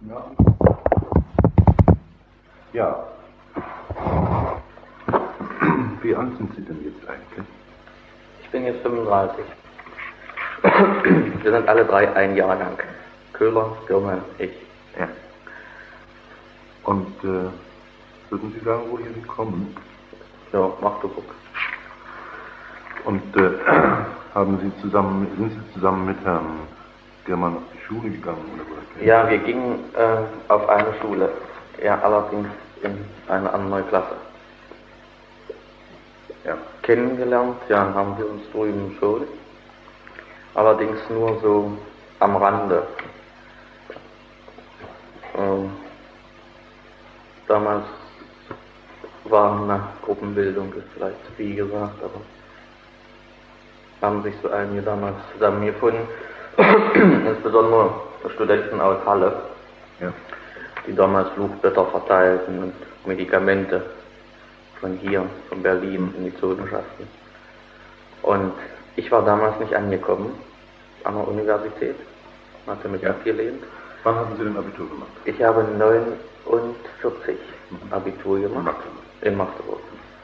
Ja. Ja. Wie alt sind Sie denn jetzt eigentlich? Ich bin jetzt 35. Wir sind alle drei ein Jahr lang. Köhler, Girme, ich. Ja. Und würden Sie sagen, woher Sie kommen? Ja, Magdeburg. Und sind Sie zusammen mit Herrn Germann auf die Schule gegangen? Oder ja, wir gingen auf eine Schule. Ja, allerdings in eine andere Klasse. Ja. Kennengelernt, ja, haben wir uns drüben schon. Allerdings nur so am Rande. Damals war eine Gruppenbildung, ist vielleicht zu viel gesagt, aber haben sich so einige damals zusammengefunden, insbesondere Studenten aus Halle, ja, die damals Flugblätter verteilten und Medikamente von hier, von Berlin in die Zonen schafften. Und ich war damals nicht angekommen an der Universität, hatte mich abgelehnt. Wann haben Sie denn Abitur gemacht? Ich habe 49 Abitur gemacht, in Magdeburg.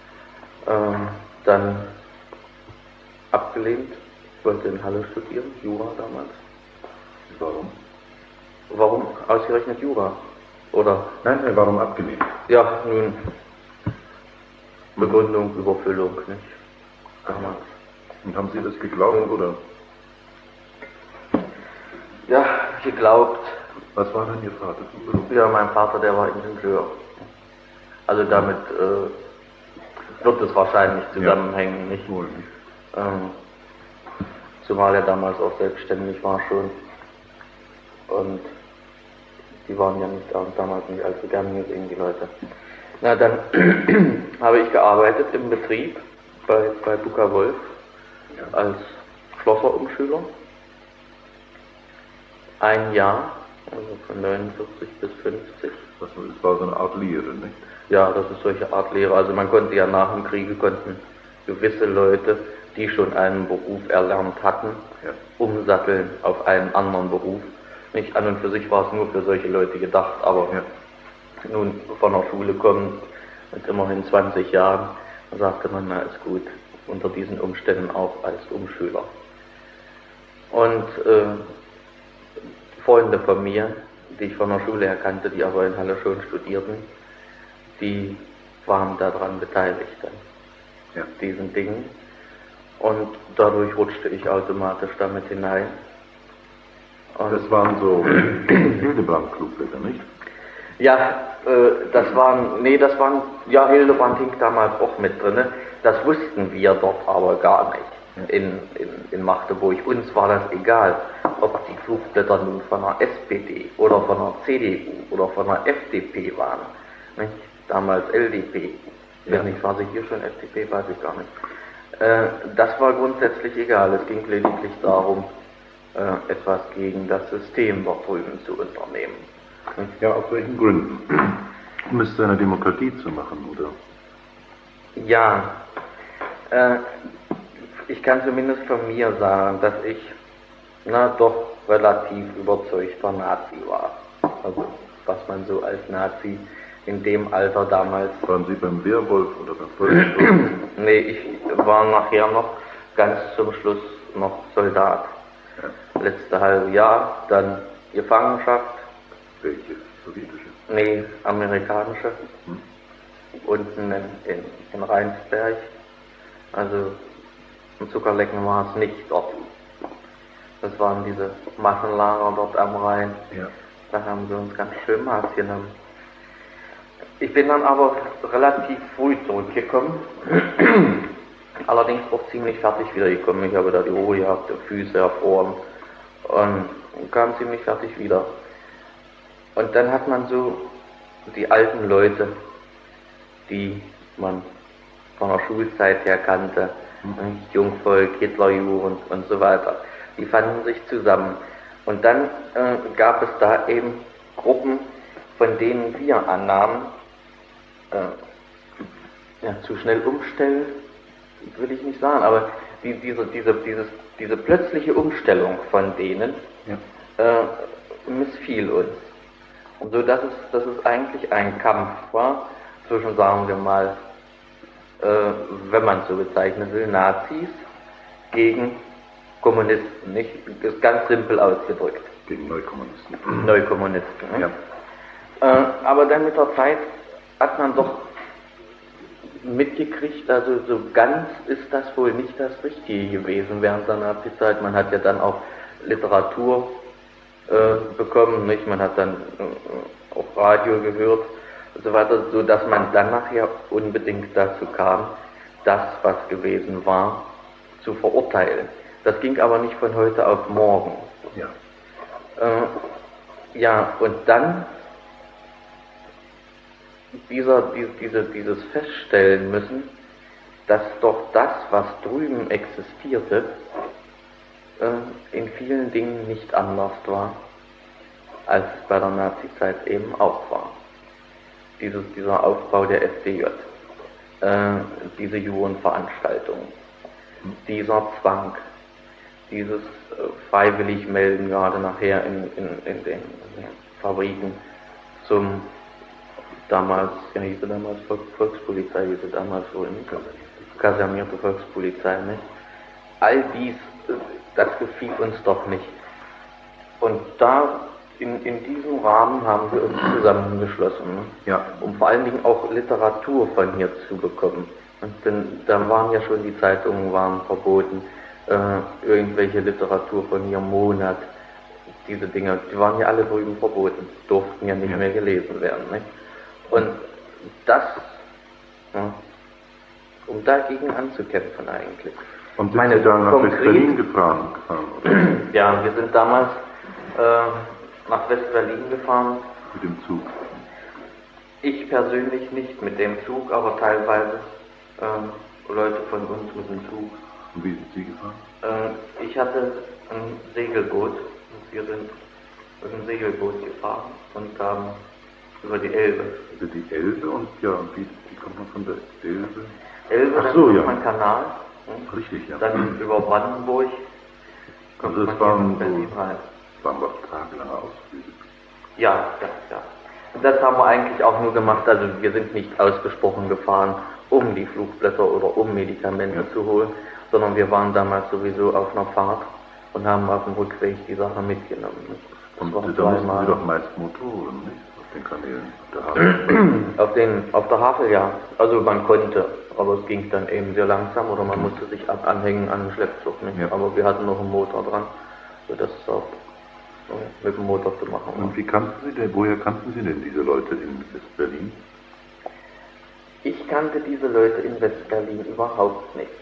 Dann abgelehnt, ich wollte in Halle studieren, Jura damals. Warum? Warum ausgerechnet Jura? Oder? Nein, warum abgelehnt? Ja, nun, Begründung, Überfüllung, nicht? Damals. Und haben Sie das geglaubt, oder? Ja, geglaubt. Was war denn Ihr Vater für Beruf? Ja, mein Vater, der war Ingenieur. Also damit wird es wahrscheinlich zusammenhängen, nicht? Wohl nicht. Zumal er damals auch selbstständig war schon. Und die waren ja nicht damals nicht allzu gern gesehen, die Leute. Na, dann habe ich gearbeitet im Betrieb bei Buka Wolf als Schlosserumschüler. Ein Jahr, also von 49 bis 50. Das war so eine Art Lehre, nicht? Ja, das ist solche Art Lehre. Also man konnte ja nach dem Kriege, konnten gewisse Leute, die schon einen Beruf erlernt hatten, umsatteln auf einen anderen Beruf. Nicht an und für sich war es nur für solche Leute gedacht, aber nun von der Schule kommt mit immerhin 20 Jahren, da sagte man, na ist gut, unter diesen Umständen auch als Umschüler. Und Freunde von mir, die ich von der Schule her kannte, die aber in Halle schon studierten, die waren daran beteiligt an diesen Dingen. Und dadurch rutschte ich automatisch damit hinein. Und das waren so Hildebrand-Flugblätter, nicht? Ja, Hildebrand hing damals auch mit drin. Das wussten wir dort aber gar nicht in Magdeburg. Uns war das egal, ob die Flugblätter nun von der SPD oder von der CDU oder von der FDP waren. Nicht? Damals LDP. Wenn nicht, war sie hier schon FDP, weiß ich gar nicht. Das war grundsätzlich egal. Es ging lediglich darum, etwas gegen das System dort drüben zu unternehmen. Ja, aus welchen Gründen? Um es zu einer Demokratie zu machen, oder? Ja, ich kann zumindest von mir sagen, dass ich doch relativ überzeugter Nazi war. Also, was man so als Nazi in dem Alter damals... Waren Sie beim Wehrwolf oder beim Volksschutz? Nee, ich war nachher noch ganz zum Schluss noch Soldat. Letzte halbe Jahr, dann Gefangenschaft. Welche? Sowjetische? Nee, amerikanische. Unten in Rheinsberg. Also ein Zuckerlecken war es nicht dort. Das waren diese Massenlager dort am Rhein. Ja. Da haben sie uns ganz schön Maß genommen. Ich bin dann aber relativ früh zurückgekommen. Allerdings auch ziemlich fertig wiedergekommen. Ich habe da die Ruhe gehabt, die Füße erfroren und kam ziemlich fertig wieder. Und dann hat man so die alten Leute, die man von der Schulzeit her kannte, Jungvolk, Hitlerjugend und so weiter, die fanden sich zusammen. Und dann gab es da eben Gruppen, von denen wir annahmen, zu schnell umstellen, will ich nicht sagen, aber diese plötzliche Umstellung von denen missfiel uns. So dass es eigentlich ein Kampf war zwischen, sagen wir mal, wenn man es so bezeichnen will, Nazis gegen Kommunisten, nicht? Das ist ganz simpel ausgedrückt. Gegen Neukommunisten. Neukommunisten. Ja. Aber dann mit der Zeit hat man doch mitgekriegt, also so ganz ist das wohl nicht das Richtige gewesen während der Nazi-Zeit. Man hat ja dann auch Literatur bekommen, nicht? Man hat dann auf Radio gehört und so weiter, so dass man dann nachher unbedingt dazu kam, das, was gewesen war, zu verurteilen. Das ging aber nicht von heute auf morgen. Ja. Ja, und dann dieses Feststellen müssen, dass doch das, was drüben existierte, in vielen Dingen nicht anders war, als es bei der Nazizeit eben auch war. Dieser Aufbau der FDJ, diese Jugendveranstaltungen, dieser Zwang, dieses freiwillig melden, gerade nachher in den Fabriken zum damals, ja hieß sie damals Volkspolizei, hieß sie damals wohl nicht, kasernierte Volkspolizei, nicht? All dies, das gefiel uns doch nicht. Und da, in diesem Rahmen haben wir uns zusammengeschlossen, ne? Ja. Um vor allen Dingen auch Literatur von hier zu bekommen. Und denn, da waren ja schon, die Zeitungen waren verboten, irgendwelche Literatur von hier, Monat, diese Dinge, die waren ja alle drüben verboten, durften ja nicht mehr gelesen werden, nicht? Und das, ja, um dagegen anzukämpfen eigentlich. Und sind Sie dann nach West-Berlin gefahren? Ja, wir sind damals nach West-Berlin gefahren. Mit dem Zug? Ich persönlich nicht mit dem Zug, aber teilweise Leute von uns mit dem Zug. Und wie sind Sie gefahren? Ich hatte ein Segelboot und wir sind mit dem Segelboot gefahren und haben über die Elbe. Über die Elbe und ja, und wie kommt man von der Elbe? Elbe, ach dann so, kommt ja. man Kanal. Richtig, ja. Dann über Brandenburg. Also es waren was tagelange Ausflüge. Ja. Und das haben wir eigentlich auch nur gemacht, also wir sind nicht ausgesprochen gefahren, um die Flugblätter oder um Medikamente zu holen, sondern wir waren damals sowieso auf einer Fahrt und haben auf dem Rückweg die Sache mitgenommen. Und da mussten Sie doch meist Motoren, nicht? Auf den Kanälen, auf der Havel. Auf der Havel, ja. Also man konnte, aber es ging dann eben sehr langsam oder man musste sich anhängen an den Schleppzug, nicht? Ja. Aber wir hatten noch einen Motor dran, sodass es auch mit dem Motor zu machen war. Und woher kannten Sie denn diese Leute in West-Berlin? Ich kannte diese Leute in West-Berlin überhaupt nicht.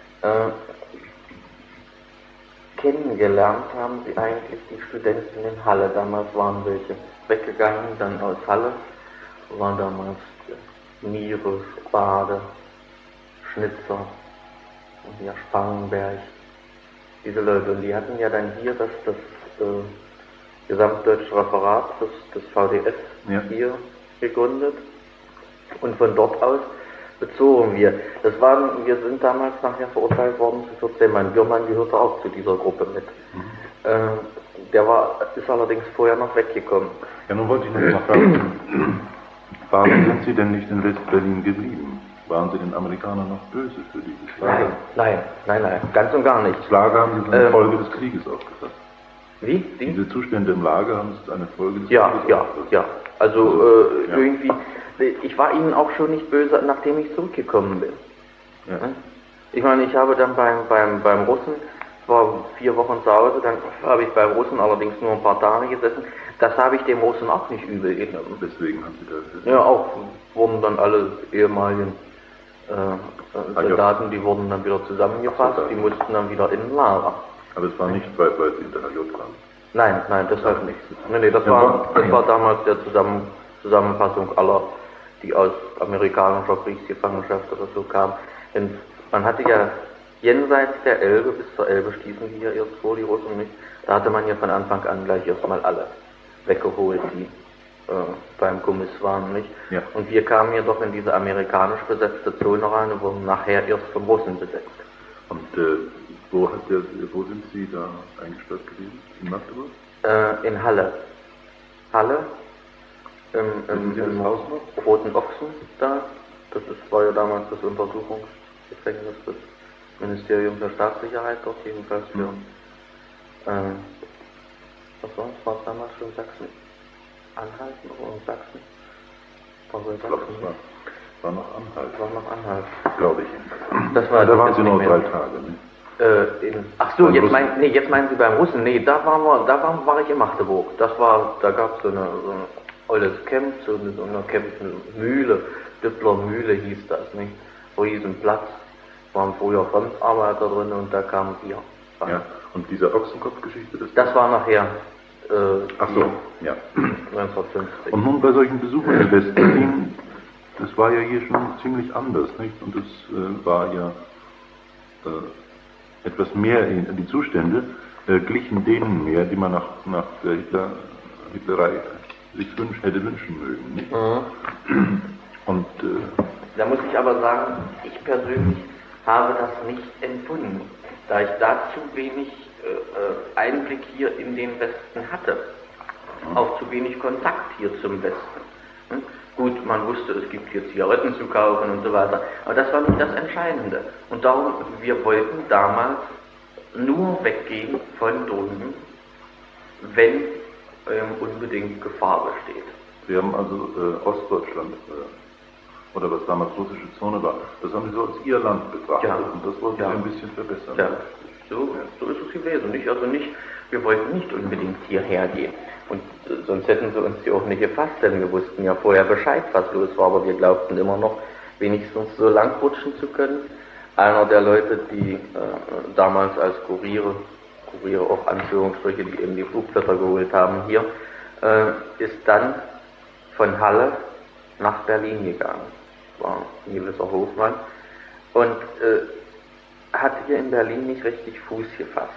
Kennengelernt haben sie eigentlich die Studenten in Halle. Damals waren welche weggegangen, dann aus Halle waren damals Niere, Bade, Schnitzer und ja Spangenberg. Diese Leute, und die hatten ja dann hier das Gesamtdeutsche Referat des VDS hier gegründet. Und von dort aus bezogen wir. Wir sind damals nachher verurteilt worden zu 14 Mann. Bürmann gehörte auch zu dieser Gruppe mit. Der ist allerdings vorher noch weggekommen. Ja, nun wollte ich noch mal fragen, warum sind Sie denn nicht in West-Berlin geblieben? Waren Sie den Amerikanern noch böse für dieses Lager? Nein, ganz und gar nicht. Das Lager haben Sie eine Folge des Krieges aufgefasst. Wie? Diese Zustände im Lager haben Sie eine Folge des Krieges aufgefasst? Ja. Also irgendwie, ich war ihnen auch schon nicht böse, nachdem ich zurückgekommen bin. Ja. Ich meine, ich habe dann beim Russen, war 4 Wochen zu Hause, dann habe ich beim Russen allerdings nur ein paar Tage gesessen. Das habe ich dem Russen auch nicht übel genommen. Deswegen haben Sie das. Ja, auch wurden dann alle ehemaligen Soldaten, die wurden dann wieder zusammengefasst, die mussten dann wieder in den Lager. Aber es war nicht, weil Sie in der HJ waren? Nein, deshalb nicht. Nee, das war damals der Zusammenfassung aller, die aus amerikanischer Kriegsgefangenschaft oder so kamen. Denn man hatte ja jenseits der Elbe, bis zur Elbe stießen die ja erst vor, die Russen nicht, da hatte man ja von Anfang an gleich erstmal alle weggeholt, die beim Kommiss waren, nicht? Ja. Und wir kamen ja doch in diese amerikanisch besetzte Zone rein und wurden nachher erst vom Russen besetzt. Und wo sind Sie da eingesperrt gewesen? In Magdeburg? In Halle. Halle, im das Haus noch? Roten Ochsen da. War ja damals das Untersuchungsgefängnis des Ministeriums der Staatssicherheit dort, jedenfalls für, was war es? War es damals schon Sachsen-Anhalten oder Sachsen? Ich glaube, es war noch Anhalt. War noch Anhalt. Glaube ich. Das war da waren Sie nur 3 Tage, ne? Ach so, jetzt meinen Sie beim Russen? Nee, da war ich in Magdeburg. Da gab es so ein altes Camp, so eine Campmühle, Düppler Mühle hieß das, nicht? Riesenplatz, waren früher Fremdarbeiter drin und da kamen wir. Ja, und diese Ochsenkopfgeschichte, das war nachher, ach so, ja. 1950. Und nun bei solchen Besuchen in West-Berlin, das war ja hier schon ziemlich anders, nicht? Und es war ja etwas mehr, die Zustände glichen denen mehr, die man nach der Hitlerei sich hätte wünschen mögen, nicht? Mhm. Und da muss ich aber sagen, ich persönlich habe das nicht empfunden, da ich da zu wenig Einblick hier in den Westen hatte, auch zu wenig Kontakt hier zum Westen. Hm? Gut, man wusste, es gibt hier Zigaretten zu kaufen und so weiter, aber das war nicht das Entscheidende. Und darum, wir wollten damals nur weggehen von drüben, wenn unbedingt Gefahr besteht. Sie haben also Ostdeutschland, oder was damals russische Zone war, das haben Sie so als Ihr Land betrachtet, ja. Und das wollten Sie ein bisschen verbessern. Ja, so ist es gewesen. Wir wollten nicht unbedingt hierher gehen. Und sonst hätten sie uns die auch nicht gefasst, denn wir wussten ja vorher Bescheid, was los war, aber wir glaubten immer noch, wenigstens so lang rutschen zu können. Einer der Leute, die damals als Kuriere auch Anführungsstriche, die eben die Flugblätter geholt haben hier, ist dann von Halle nach Berlin gegangen. War ein gewisser Hofmann. Und hat hier in Berlin nicht richtig Fuß gefasst.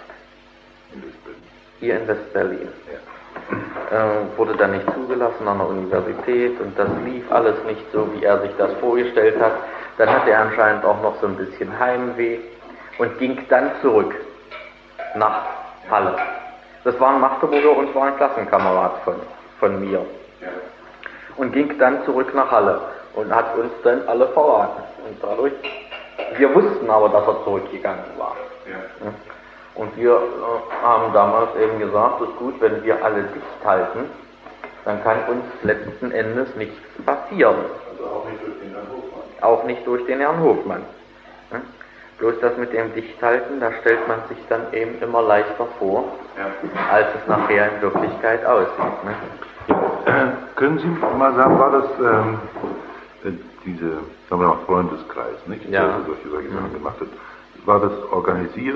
Hier in West-Berlin. Ja. Wurde dann nicht zugelassen an der Universität und das lief alles nicht so, wie er sich das vorgestellt hat. Dann hatte er anscheinend auch noch so ein bisschen Heimweh und ging dann zurück nach Halle. Das war ein Magdeburger und war ein Klassenkamerad von mir. Ja. Und ging dann zurück nach Halle und hat uns dann alle verraten. Und dadurch, wir wussten aber, dass er zurückgegangen war. Ja. Ja. Und wir haben damals eben gesagt, es ist gut, wenn wir alle dicht halten, dann kann uns letzten Endes nichts passieren. Also auch nicht durch den Herrn Hofmann. Auch nicht durch den Herrn Hofmann. Ja? Bloß das mit dem Dichthalten, da stellt man sich dann eben immer leichter vor, ja, als es nachher in Wirklichkeit aussieht. Ne? Können Sie mal sagen, war das diese, sagen wir mal, Freundeskreis, nicht? Ja. Der solche Sachen gemacht hat. War das organisiert?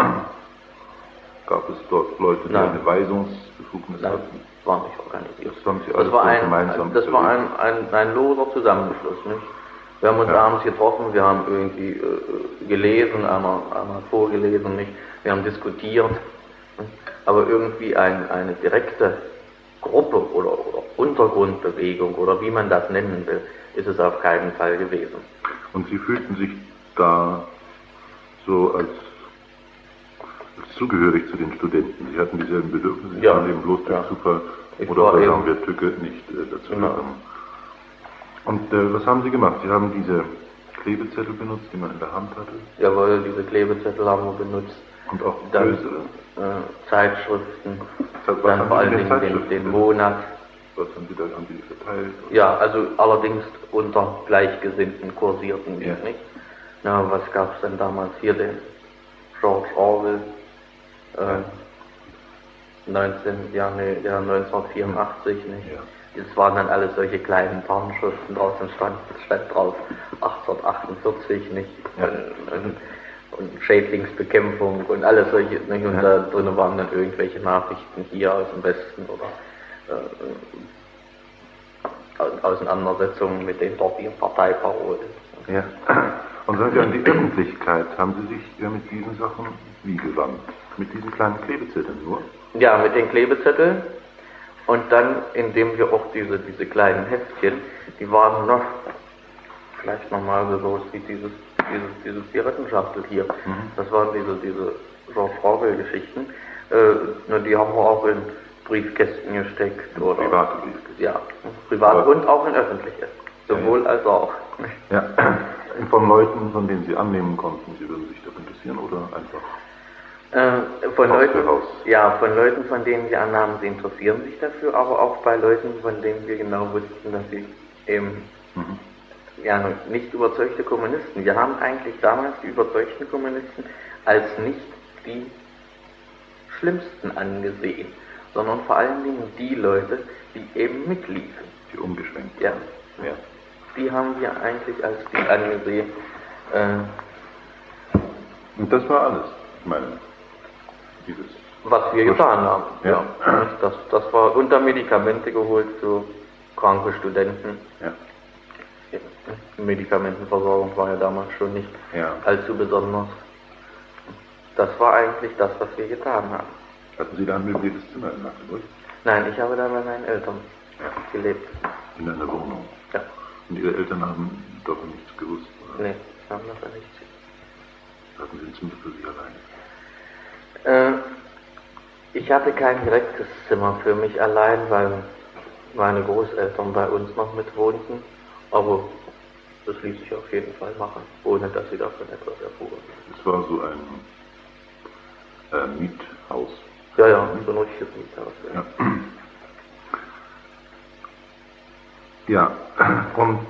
Gab es dort Leute, die eine Weisungsbefugnis hatten? Das war nicht organisiert. Das haben Sie alles gemeinsam. Das war ein loser Zusammenschluss. Nicht? Wir haben uns abends getroffen, wir haben irgendwie gelesen, einer hat vorgelesen, nicht? Wir haben diskutiert, aber irgendwie eine direkte Gruppe oder Untergrundbewegung oder wie man das nennen will, ist es auf keinen Fall gewesen. Und Sie fühlten sich da so als zugehörig zu den Studenten. Sie hatten dieselben Bedürfnisse, Sie waren eben bloß durch Zufall oder sagen wir Tücke nicht dazu gekommen. Und was haben Sie gemacht? Sie haben diese Klebezettel benutzt, die man in der Hand hatte? Jawohl, diese Klebezettel haben wir benutzt. Und auch größere? Zeitschriften, dann vor allen Dingen den Monat. Was haben Sie da verteilt? Oder? Ja, also allerdings unter Gleichgesinnten, Kursierten, nicht? Na, was gab es denn damals hier? Den George Orwell, 1984, nicht? Ja. Das waren dann alles solche kleinen Tarnschriften, draußen stand drauf 1848, nicht? Ja. Und Schädlingsbekämpfung und alles solche, nicht? Und da drinnen waren dann irgendwelche Nachrichten hier aus dem Westen oder Auseinandersetzungen mit den dortigen Parteiparolen. Ja. Und sagen Sie, an die Öffentlichkeit haben Sie sich mit diesen Sachen wie gewandt? Mit diesen kleinen Klebezetteln nur? Ja, mit den Klebezetteln. Und dann, indem wir auch diese kleinen Heftchen, die waren noch, vielleicht nochmal so groß wie dieses Zigarettenschachtel hier. Mhm. Das waren diese George Orwell-Geschichten. Die haben wir auch in Briefkästen gesteckt. Oder private Briefkästen. Ja. Privat Aber und auch in öffentliche. Sowohl als auch. Ja, von Leuten, von denen Sie annehmen konnten, Sie würden sich dafür interessieren oder einfach Von Haus Leuten, für Haus? ja, von Leuten, von denen wir annahmen, sie interessieren sich dafür, aber auch bei Leuten, von denen wir genau wussten, dass sie eben ja, nicht überzeugte Kommunisten. Wir haben eigentlich damals die überzeugten Kommunisten als nicht die schlimmsten angesehen, sondern vor allen Dingen die Leute, die eben mitliefen. Die umgeschwenkt. Ja. Ja. Die haben wir eigentlich als die angesehen. Und das war alles, ich meine, dieses. Was wir getan haben. Ja. Das war unter Medikamente geholt für kranke Studenten. Ja. Die Medikamentenversorgung war ja damals schon nicht Ja. allzu besonders. Das war eigentlich das, was wir getan haben. Hatten Sie da ein möbliertes Zimmer in Magdeburg? Nein, ich habe da bei meinen Eltern gelebt. In einer Wohnung? Ja. Und Ihre Eltern haben davon nichts gewusst? Oder? Nee, haben davon nichts. Hatten Sie ein Zimmer für sich alleine? Ich hatte kein direktes Zimmer für mich allein, weil meine Großeltern bei uns noch mitwohnten. Aber das ließ sich auf jeden Fall machen, ohne dass sie davon etwas erfuhren. Es war so ein Miethaus. Ja, so ein richtiges Miethaus. Ja, und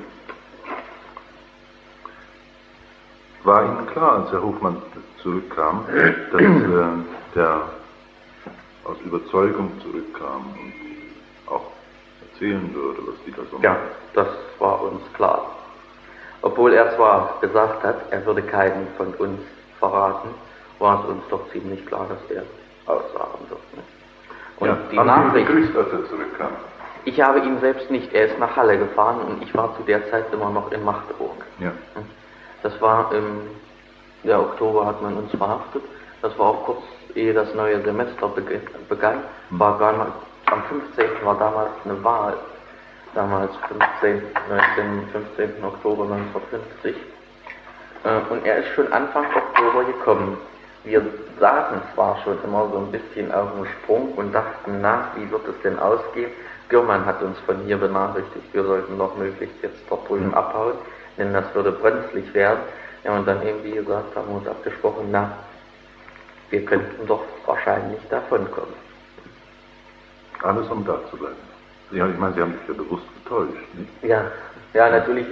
war Ihnen klar, als Herr Hofmann zurückkam, dass der aus Überzeugung zurückkam und auch erzählen würde, was die da so machen? Ja, das war uns klar. Obwohl er zwar gesagt hat, er würde keinen von uns verraten, war es uns doch ziemlich klar, dass er aussagen wird. Und ja, die haben Nachricht, Sie ihn begrüßt, als er zurückkam? ich habe ihn selbst nicht, er ist nach Halle gefahren und ich war zu der Zeit immer noch in Magdeburg. Ja. Das war im Oktober hat man uns verhaftet, das war auch kurz ehe das neue Semester begann, war gar noch, am 15. war damals eine Wahl, damals 15. Oktober 1950 und er ist schon Anfang Oktober gekommen. Wir saßen zwar schon immer so ein bisschen auf dem Sprung und dachten nach, wie wird es denn ausgehen. Gürmann hat uns von hier benachrichtigt, wir sollten noch möglichst jetzt dort drüben abhauen, denn das würde brenzlig werden. Ja, und dann eben, wie gesagt, haben wir uns abgesprochen, na, wir könnten doch wahrscheinlich davonkommen. Alles, um da zu bleiben. Ja, ich meine, Sie haben sich ja bewusst getäuscht, nicht? Ja, natürlich,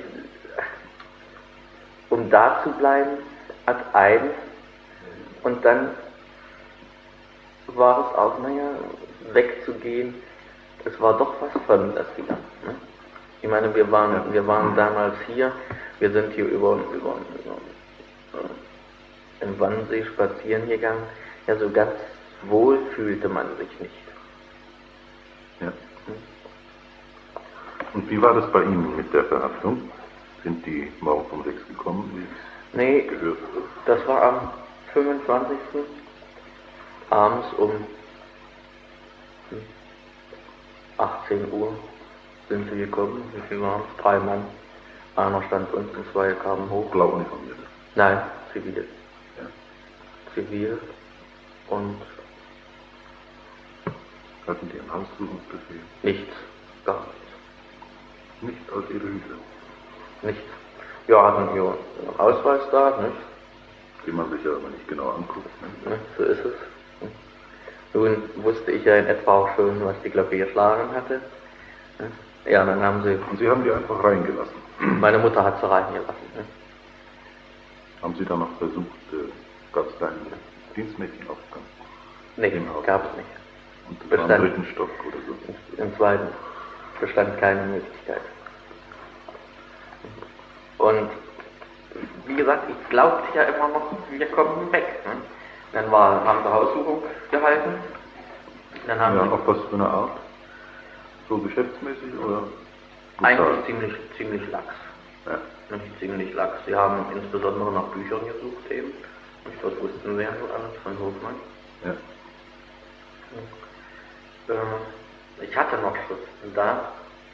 um da zu bleiben, hat eins, und dann war es auch, naja, wegzugehen, es war doch was Fremdes wieder. Ne? Ich meine, wir waren damals hier, wir sind hier über im Wannsee spazieren gegangen, ja, so ganz wohl fühlte man sich nicht. Ja. Und wie war das bei Ihnen mit der Verhaftung? Sind die morgens um 6 gekommen, wie es Nee, gehört? das war am 25. abends um 18 Uhr sind sie gekommen. Wie viel waren es? 3 Mann. Einer stand unten, 2 kamen hoch. Blau uniformiert? Nein, zivil. Ja. Zivil und Hatten die einen Haussuchungsbefehl? nichts, gar nichts. Nicht aus Ihrer Hüte? Nichts. Wir hatten hier einen Ausweis da, nicht? Den man sich ja aber nicht genau anguckt. Ne? So ist es. Nun wusste ich ja in etwa auch schon, was die Glocke geschlagen hatte. Ja, dann haben sie... Und Sie haben die einfach reingelassen? Meine Mutter hat sie reingelassen. Ne? Haben Sie dann noch versucht, gab es da einen Dienstmädchenaufgang? Nee, gab es nicht. Und das war im 3. Stock oder so? Im 2. bestand keine Möglichkeit. Und wie gesagt, ich glaubte ja immer noch, wir kommen weg. Ne? Dann haben sie Haussuchung gehalten. Dann haben sie auf was für eine Art? So geschäftsmäßig oder? eigentlich ziemlich lax. Ja. Nicht ziemlich lax. Sie haben insbesondere nach Büchern gesucht eben. Und das wussten sie ja so alles von Hofmann. Ja. Ich hatte noch Schriften da,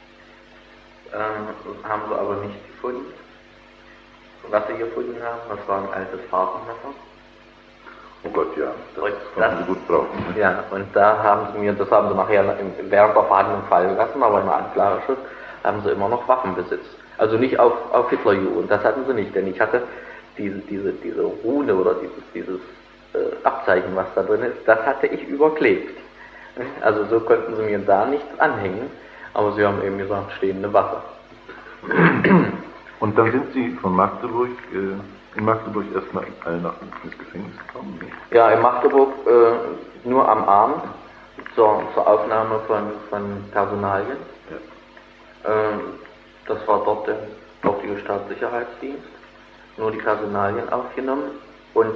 haben sie aber nicht gefunden. Was sie gefunden haben, das war ein altes Fahrtenmesser. Oh Gott, ja, das konnten Sie gut brauchen. Ne? Ja, und da haben sie mir, das haben sie nachher während der Verhandlung fallen lassen, aber in der Anklageschrift haben sie immer noch Waffenbesitz. Also nicht auf Hitlerjugend, das hatten sie nicht, denn ich hatte diese Rune oder dieses Abzeichen, was da drin ist, das hatte ich überklebt. Also so konnten sie mir da nichts anhängen, aber sie haben eben gesagt, stehende Waffe. Und dann sind Sie von Magdeburg, in Magdeburg erstmal alle Nacht ins Gefängnis gekommen? Nicht? Ja, in Magdeburg nur am Abend zur Aufnahme von Personalien. Ja. Das war dort der dortige Staatssicherheitsdienst. Nur die Personalien aufgenommen und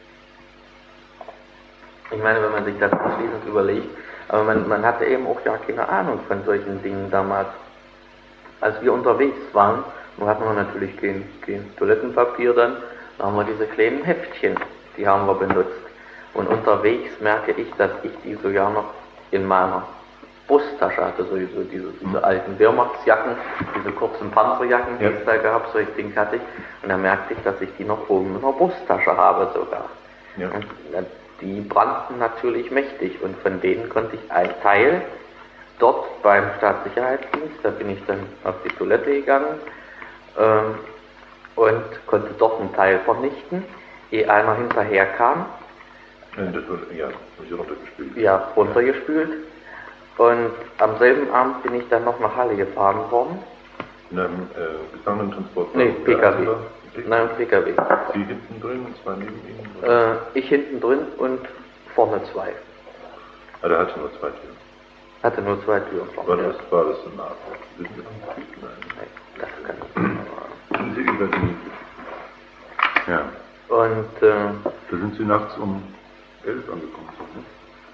ich meine, wenn man sich das anschließend überlegt, aber man hatte eben auch ja keine Ahnung von solchen Dingen damals. Als wir unterwegs waren, nun hatten wir natürlich kein Toilettenpapier dann, da haben wir diese kleinen Heftchen, die haben wir benutzt. Und unterwegs merke ich, dass ich die sogar noch in meiner Brusttasche hatte, sowieso diese alten Wehrmachtsjacken, diese kurzen Panzerjacken, die es da gab, solche Dinge hatte ich. Und da merkte ich, dass ich die noch oben in der Brusttasche habe sogar. Ja. Und die brannten natürlich mächtig und von denen konnte ich einen Teil dort beim Staatssicherheitsdienst, da bin ich dann auf die Toilette gegangen und konnte dort einen Teil vernichten, ehe einer hinterher kam. Ja, runtergespült. Ja, runtergespült. Und am selben Abend bin ich dann noch nach Halle gefahren worden. In einem Gefangenentransport? Nee, PKW. Nein, PKW. Sie hinten drin und zwei neben Ihnen? Ich hinten drin und vorne zwei. Ah, der hatte nur zwei Türen? Hatte nur zwei Türen. War das so nah? Wissen Sie noch nicht? Nein, das kann ich nicht. Sie über die... Ja. Und da sind Sie nachts um 11 angekommen, ne?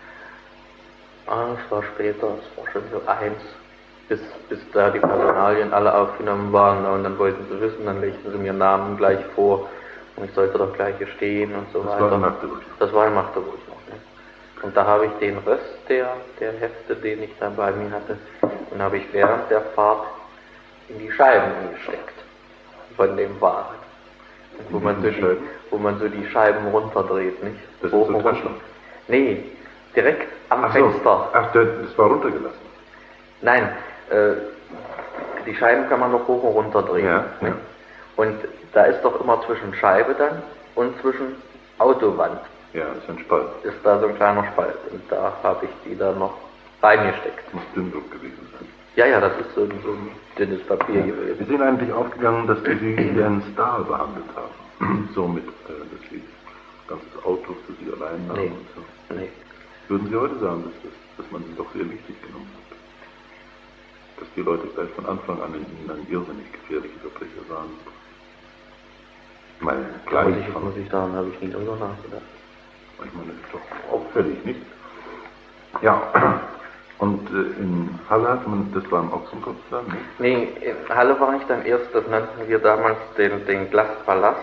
Es war später, es war schon so 1, bis da die Personalien alle aufgenommen waren und dann wollten sie wissen, dann legten sie mir Namen gleich vor und ich sollte doch gleich hier stehen und so weiter. Das war in Magdeburg? Das war in Magdeburg noch, ne? Und da habe ich den Rest der Hefte, den ich da bei mir hatte, und habe ich während der Fahrt in die Scheiben gesteckt von dem Wagen. Wo man so die Scheiben runterdreht, nicht? Das ist so Taschen? Nee, direkt am Fenster. Ach, das war runtergelassen? Nein, die Scheiben kann man noch hoch und runter drehen. Ja, ja. Und da ist doch immer zwischen Scheibe dann und zwischen Autowand. Ja, ist ein Spalt. Ist da so ein kleiner Spalt. Und da habe ich die dann noch reingesteckt. Muss Dünndruck gewesen sein. Ja, das ist so ein dünnes Papier gewesen. Wir sind eigentlich aufgegangen, dass die Sie wie einen Star behandelt haben. So mit, dass Sie das ganze Auto für Sie allein nahmen und so. Nee. Würden Sie heute sagen, dass man Sie doch sehr wichtig genommen hat? Dass die Leute gleich von Anfang an in Ihnen ein irrsinnig gefährliche Verbrecher waren? Ich meine, gleich muss ich sagen, habe ich nie drüber nachgedacht. Ich meine, das ist doch auffällig, nicht? Ja, und in Halle hatte man, das war im Ochsenkopf dann, nicht? Nee, in Halle war ich dann erst, das nannten wir damals den Glastpalast.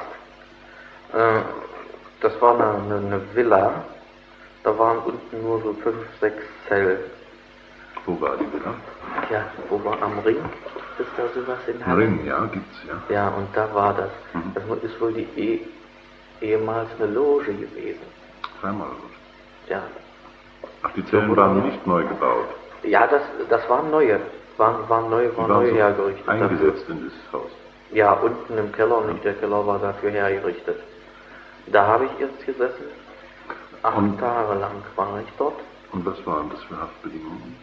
Das war eine Villa. Da waren unten nur so 5, 6 Zellen. Wo war die Villa? Ja, wo war am Ring? Ist da sowas in Halle? Am Ring, ja, gibt's, ja. Ja, und da war das. Das ist wohl die ehemals eine Loge gewesen. Zweimal. Ja. Ach, die Zellen waren nicht neu gebaut? Ja, das waren neue. Waren neu hergerichtet. Eingesetzt in dieses Haus? Ja, unten im Keller, nicht der Keller war dafür hergerichtet. Da habe ich erst gesessen. 8 Tage lang war ich dort. Und was waren das für Haftbedingungen?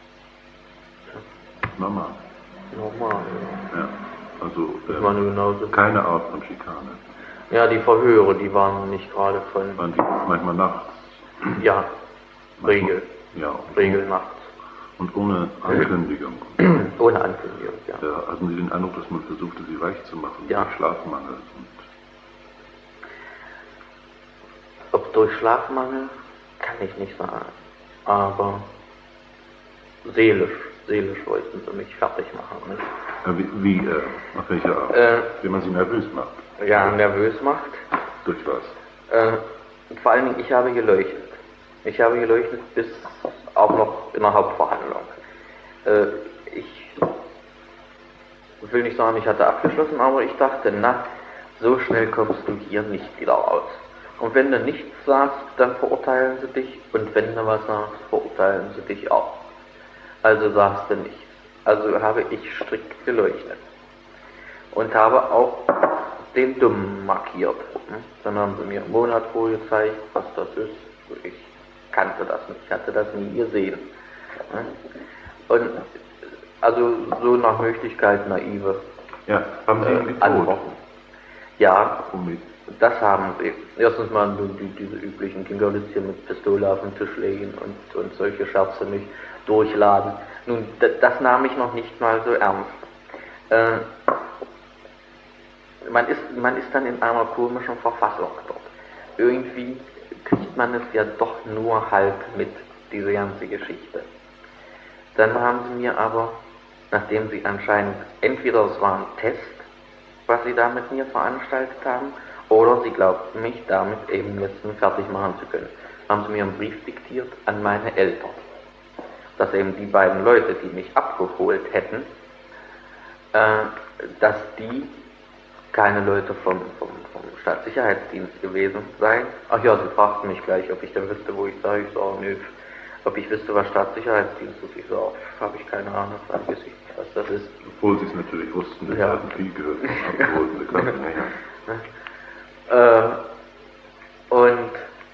Normal. Normal, ja. Ja, also keine Art von Schikane. Ja, die Verhöre, die waren nicht gerade von... Waren die manchmal nachts? Ja, Regel nachts. Und ohne Ankündigung? Ohne Ankündigung, ja. Hatten Sie den Eindruck, dass man versuchte, Sie weich zu machen? Ja. Durch Schlafmangel? Ob durch Schlafmangel, kann ich nicht sagen. Aber seelisch wollten sie mich fertig machen. Nicht? Wie auf welche Art? Wie man sie nervös macht? Ja, nervös macht. Durch was? Vor allen Dingen, ich habe geleuchtet. Ich habe geleuchtet bis auch noch in der Hauptverhandlung. Ich will nicht sagen, ich hatte abgeschlossen, aber ich dachte, so schnell kommst du hier nicht wieder raus. Und wenn du nichts sagst, dann verurteilen sie dich. Und wenn du was sagst, verurteilen sie dich auch. Also sagst du nichts. Also habe ich strikt geleuchtet. Und habe auch den Dummen markiert. Dann haben sie mir einen Monat vorgezeigt, was das ist. Ich kannte das nicht, hatte das nie gesehen. Und also so nach Möglichkeit naive haben Sie ihn gedroht? Antworten. Ja, Womit? das haben sie. Erstens mal diese üblichen Kinderlitzchen mit Pistole auf den Tisch legen und solche Scherze mich durchladen. Nun, das nahm ich noch nicht mal so ernst. Man ist dann in einer komischen Verfassung dort. Irgendwie kriegt man es ja doch nur halb mit, diese ganze Geschichte. Dann haben sie mir aber, nachdem sie anscheinend, entweder es war ein Test, was sie da mit mir veranstaltet haben, oder sie glaubten mich damit eben jetzt fertig machen zu können, haben sie mir einen Brief diktiert an meine Eltern, dass eben die beiden Leute, die mich abgeholt hätten, dass die keine Leute vom Staatssicherheitsdienst gewesen seien. Ach ja, sie fragten mich gleich, ob ich denn wüsste, wo ich sei. Ich sage, nö, ob ich wüsste, was Staatssicherheitsdienst ist. Ich sage, habe ich keine Ahnung, weiß ich nicht, was das ist. Obwohl sie es natürlich wussten, dass sie hatten viel gehört von abgeholten Bekannten. Und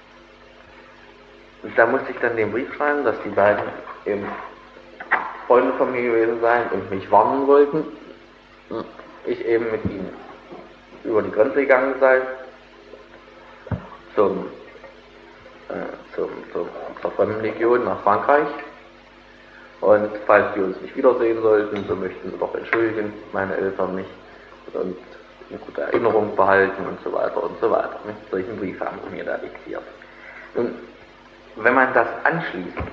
da musste ich dann den Brief schreiben, dass die beiden eben Freunde von mir gewesen seien und mich warnen wollten. Ich eben mit ihnen über die Grenze gegangen sei, zur Fremdenlegion nach Frankreich. Und falls wir uns nicht wiedersehen sollten, so möchten sie doch entschuldigen, meine Eltern nicht, und eine gute Erinnerung behalten und so weiter und so weiter. Mit solchen Briefen haben sie mir da diktiert. Und wenn man das anschließend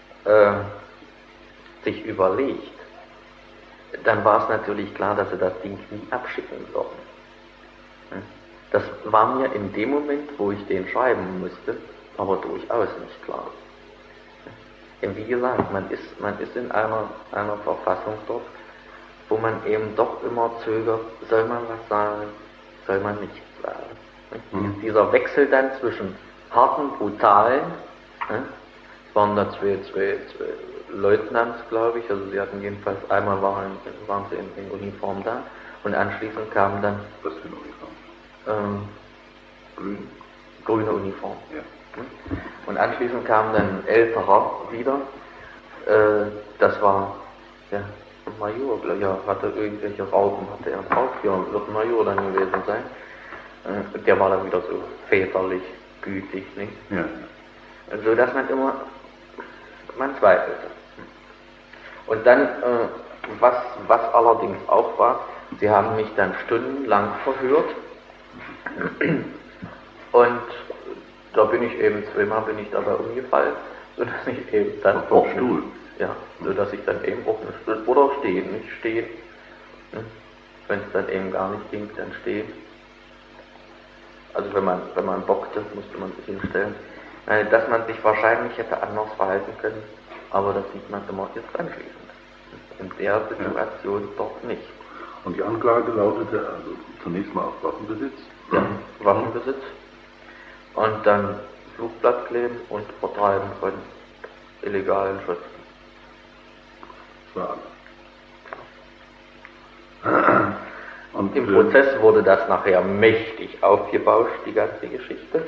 sich überlegt, dann war es natürlich klar, dass sie das Ding nie abschicken würden. Das war mir in dem Moment, wo ich den schreiben musste, aber durchaus nicht klar. Und wie gesagt, man ist in einer Verfassung dort, wo man eben doch immer zögert, soll man was sagen, soll man nichts sagen. Dieser Wechsel dann zwischen harten, brutalen, es waren da zwei Leutnants, glaube ich, also sie hatten jedenfalls, einmal waren sie in Uniform da, und anschließend kamen dann... Was für eine Uniform? Grüne Uniform. Ja. Und anschließend kam dann ein älterer wieder, das war ein Major, ja, hatte irgendwelche Raupen, hatte er drauf, ja, wird ein Major dann gewesen sein. Der war dann wieder so väterlich, gütig, nicht? Ja. So dass man zweifelte. Und dann, was allerdings auch war, sie haben mich dann stundenlang verhört. Und da bin ich eben, zweimal bin ich dabei umgefallen, sodass ich eben dann vom Stuhl. Ja, sodass ich dann eben auch nicht, oder nicht stehen. Wenn es dann eben gar nicht ging, dann stehen. Also wenn man boxte, musste man sich hinstellen. Dass man sich wahrscheinlich hätte anders verhalten können, aber das sieht man immer jetzt anschließend. In der Situation doch nicht. Und die Anklage lautete also zunächst mal auf Waffenbesitz. Ja, Waffenbesitz. Und dann Flugblatt kleben und Vertreiben von illegalen Schriften. Das war alles. Und im Prozess wurde das nachher mächtig aufgebauscht, die ganze Geschichte.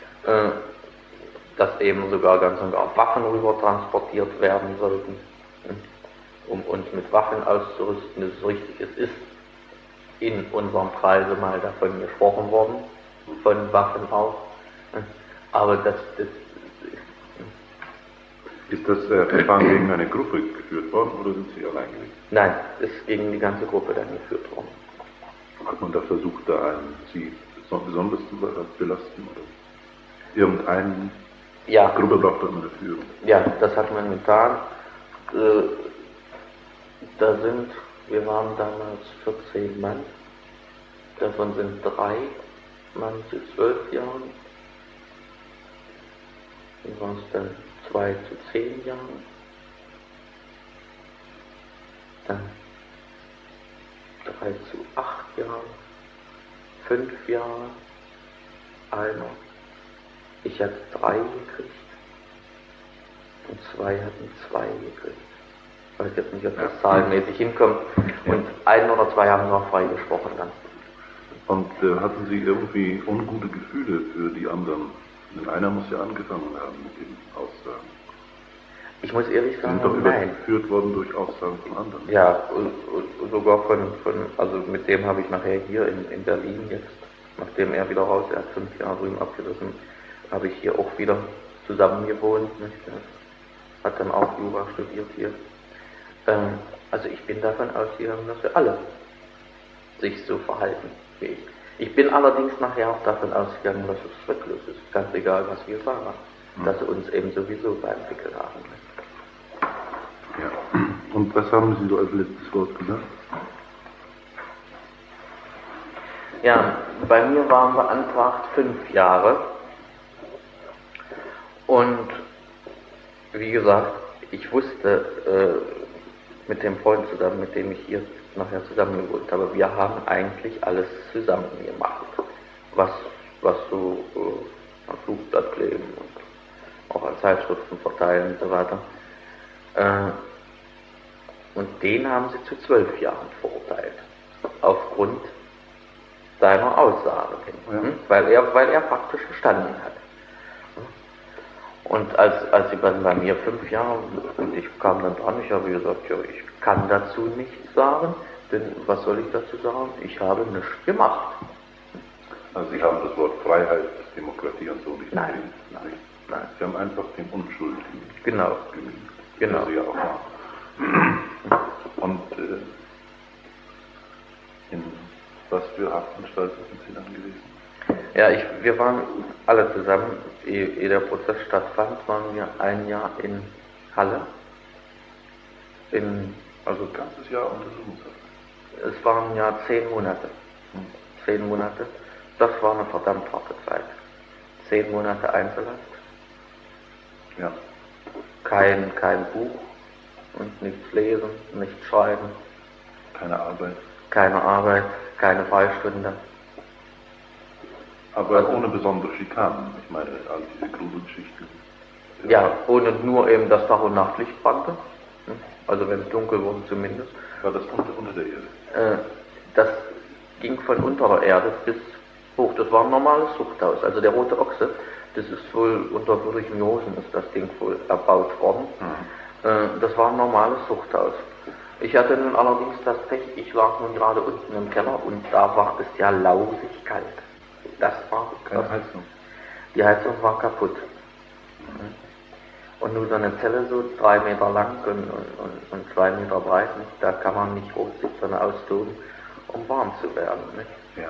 Dass eben sogar ganz und gar Waffen rüber transportiert werden sollten, um uns mit Waffen auszurüsten. Das ist richtig, es ist in unserem Kreise mal davon gesprochen worden, von Waffen auch. Aber das ist das Verfahren gegen eine Gruppe geführt worden oder sind Sie allein gewesen? Nein, es ist gegen die ganze Gruppe dann geführt worden. Hat man da versucht, Sie besonders zu belasten? Oder irgendeine Gruppe braucht eine Führung? Ja, das hat man getan. Wir waren damals 14 Mann. Davon sind 3 Mann zu 12 Jahren. Dann waren es dann 2 zu 10 Jahren. Dann 3 zu 8 Jahren. 5 Jahre. Einer Ich hatte 3 gekriegt und 2 hatten 2 gekriegt. Ich weiß jetzt nicht, ob das zahlenmäßig hinkommt. Und 1 oder 2 haben noch freigesprochen dann. Und hatten Sie irgendwie ungute Gefühle für die anderen? Denn einer muss ja angefangen haben mit den Aussagen. Ich muss ehrlich sagen, Sie sind doch nein. überführt worden durch Aussagen von anderen. Ja, und sogar also mit dem habe ich nachher hier in Berlin jetzt, nachdem er wieder raus, er hat 5 Jahre drüben abgerissen, habe ich hier auch wieder zusammen gewohnt. Nicht? Hat dann auch Jura studiert hier. Also ich bin davon ausgegangen, dass wir alle sich so verhalten wie ich. Ich bin allerdings nachher auch davon ausgegangen, dass es zwecklos ist, ganz egal, was wir sagen, dass sie uns eben sowieso beim Wickel haben. Ja. Und was haben Sie so als letztes Wort gesagt? Ja, bei mir waren beantragt 5 Jahre. Und wie gesagt, ich wusste mit dem Freund zusammen, mit dem ich hier nachher zusammen gewohnt habe, wir haben eigentlich alles zusammen gemacht, was so an Flugblatt kleben und auch an Zeitschriften verteilen und so weiter. Und den haben sie zu 12 Jahren verurteilt, aufgrund seiner Aussage, weil er praktisch gestanden hat. Und als sie bei mir 5 Jahre, und ich kam dann dran, ich habe gesagt, ja, ich kann dazu nichts sagen, denn was soll ich dazu sagen? Ich habe nichts gemacht. Also Sie haben das Wort Freiheit, Demokratie und so nicht Nein, gesehen? nein. Sie haben einfach den Unschuldigen Genau. genügt. Genau. Das Sie ja auch machen. Und in was für Haftanstalten sind Sie dann gewesen? Ja, wir waren alle zusammen, ehe der Prozess stattfand, waren wir 1 Jahr in Halle. Also ein ganzes Jahr Untersuchungshaft? Es waren ja 10 Monate. 10 Monate. Das war eine verdammt harte Zeit. 10 Monate Einzelhaft. Ja. Kein Buch und nichts lesen, nichts schreiben. Keine Arbeit? Keine Arbeit, keine Freistunde. Aber also, ohne besondere Schikanen, ich meine, all diese Gruselgeschichten. Ja, ohne nur eben, dass Tag und Nacht Licht brannte. Also wenn es dunkel wurde zumindest. War das unter der Erde? Das ging von unter der Erde bis hoch. Das war ein normales Zuchthaus. Also der Rote Ochse, das ist wohl unter Burichenjosen ist das Ding wohl erbaut worden. Das war ein normales Zuchthaus. Ich hatte nun allerdings das Pech, ich lag nun gerade unten im Keller und da war es ja lausig kalt. Das war keine Heizung. Die Heizung war kaputt. Und nur so eine Zelle so 3 Meter lang und 2 Meter breit, nicht? Da kann man nicht hochsitzen austoben, um warm zu werden. Nicht? Ja.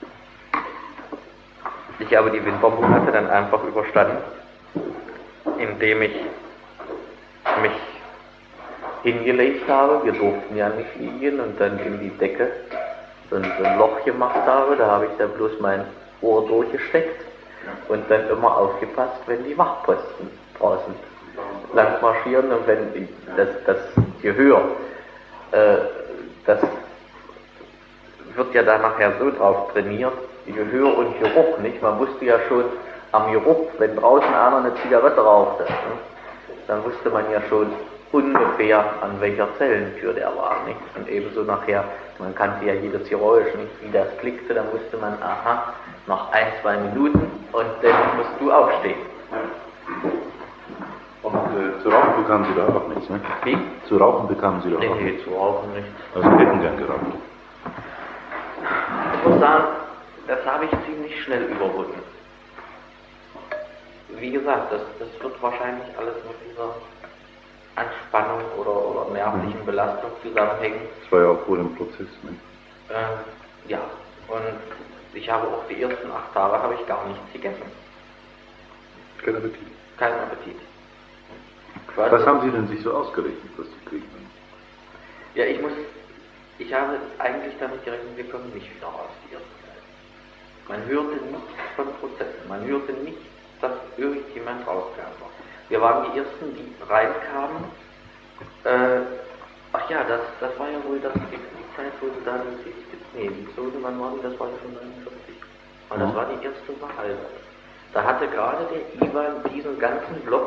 Ich habe die Wintermonate dann einfach überstanden, indem ich mich hingelegt habe. Wir durften ja nicht liegen und dann in die Decke so ein Loch gemacht habe. Da habe ich dann bloß mein Ohr durchgesteckt und dann immer aufgepasst, wenn die Wachposten draußen lang marschieren und wenn das Gehör, das wird ja dann nachher so drauf trainiert, Gehör und Geruch, nicht? Man wusste ja schon am Geruch, wenn draußen einer eine Zigarette rauchte, dann wusste man ja schon ungefähr, an welcher Zellentür der war, nicht? Und ebenso nachher, man kannte ja jedes Geräusch, nicht? Wie das klickte, dann wusste man, aha, noch 1-2 Minuten und dann musst du aufstehen. Und zu rauchen bekamen Sie da auch nichts, ne? Wie? Zu rauchen bekamen Sie da auch Nee, nichts? zu rauchen nicht. Also Sie hätten gern geraucht? Ich muss sagen, das habe ich ziemlich schnell überwunden. Wie gesagt, das wird wahrscheinlich alles mit dieser Anspannung oder nervlichen Belastung zusammenhängen. Das war ja auch wohl im Prozess, ne? Ja, und ich habe auch die ersten 8 Tage habe ich gar nichts gegessen. Kein Appetit? Kein Appetit. Was haben Sie denn sich so ausgerechnet, was Sie kriegen? Ja, ich habe eigentlich damit gerechnet, wir kommen nicht wieder raus die erste Zeit. Man hörte nichts von Prozessen, man hörte nicht, dass irgendjemand rauskam. Wir waren die Ersten, die reinkamen. Ach ja, das war ja wohl die Zeit, wo sie dann, nee, die Zonen, wann waren die? Das war ja schon 49. Und das war die erste Wahl. Da hatte gerade der Iwan diesen ganzen Block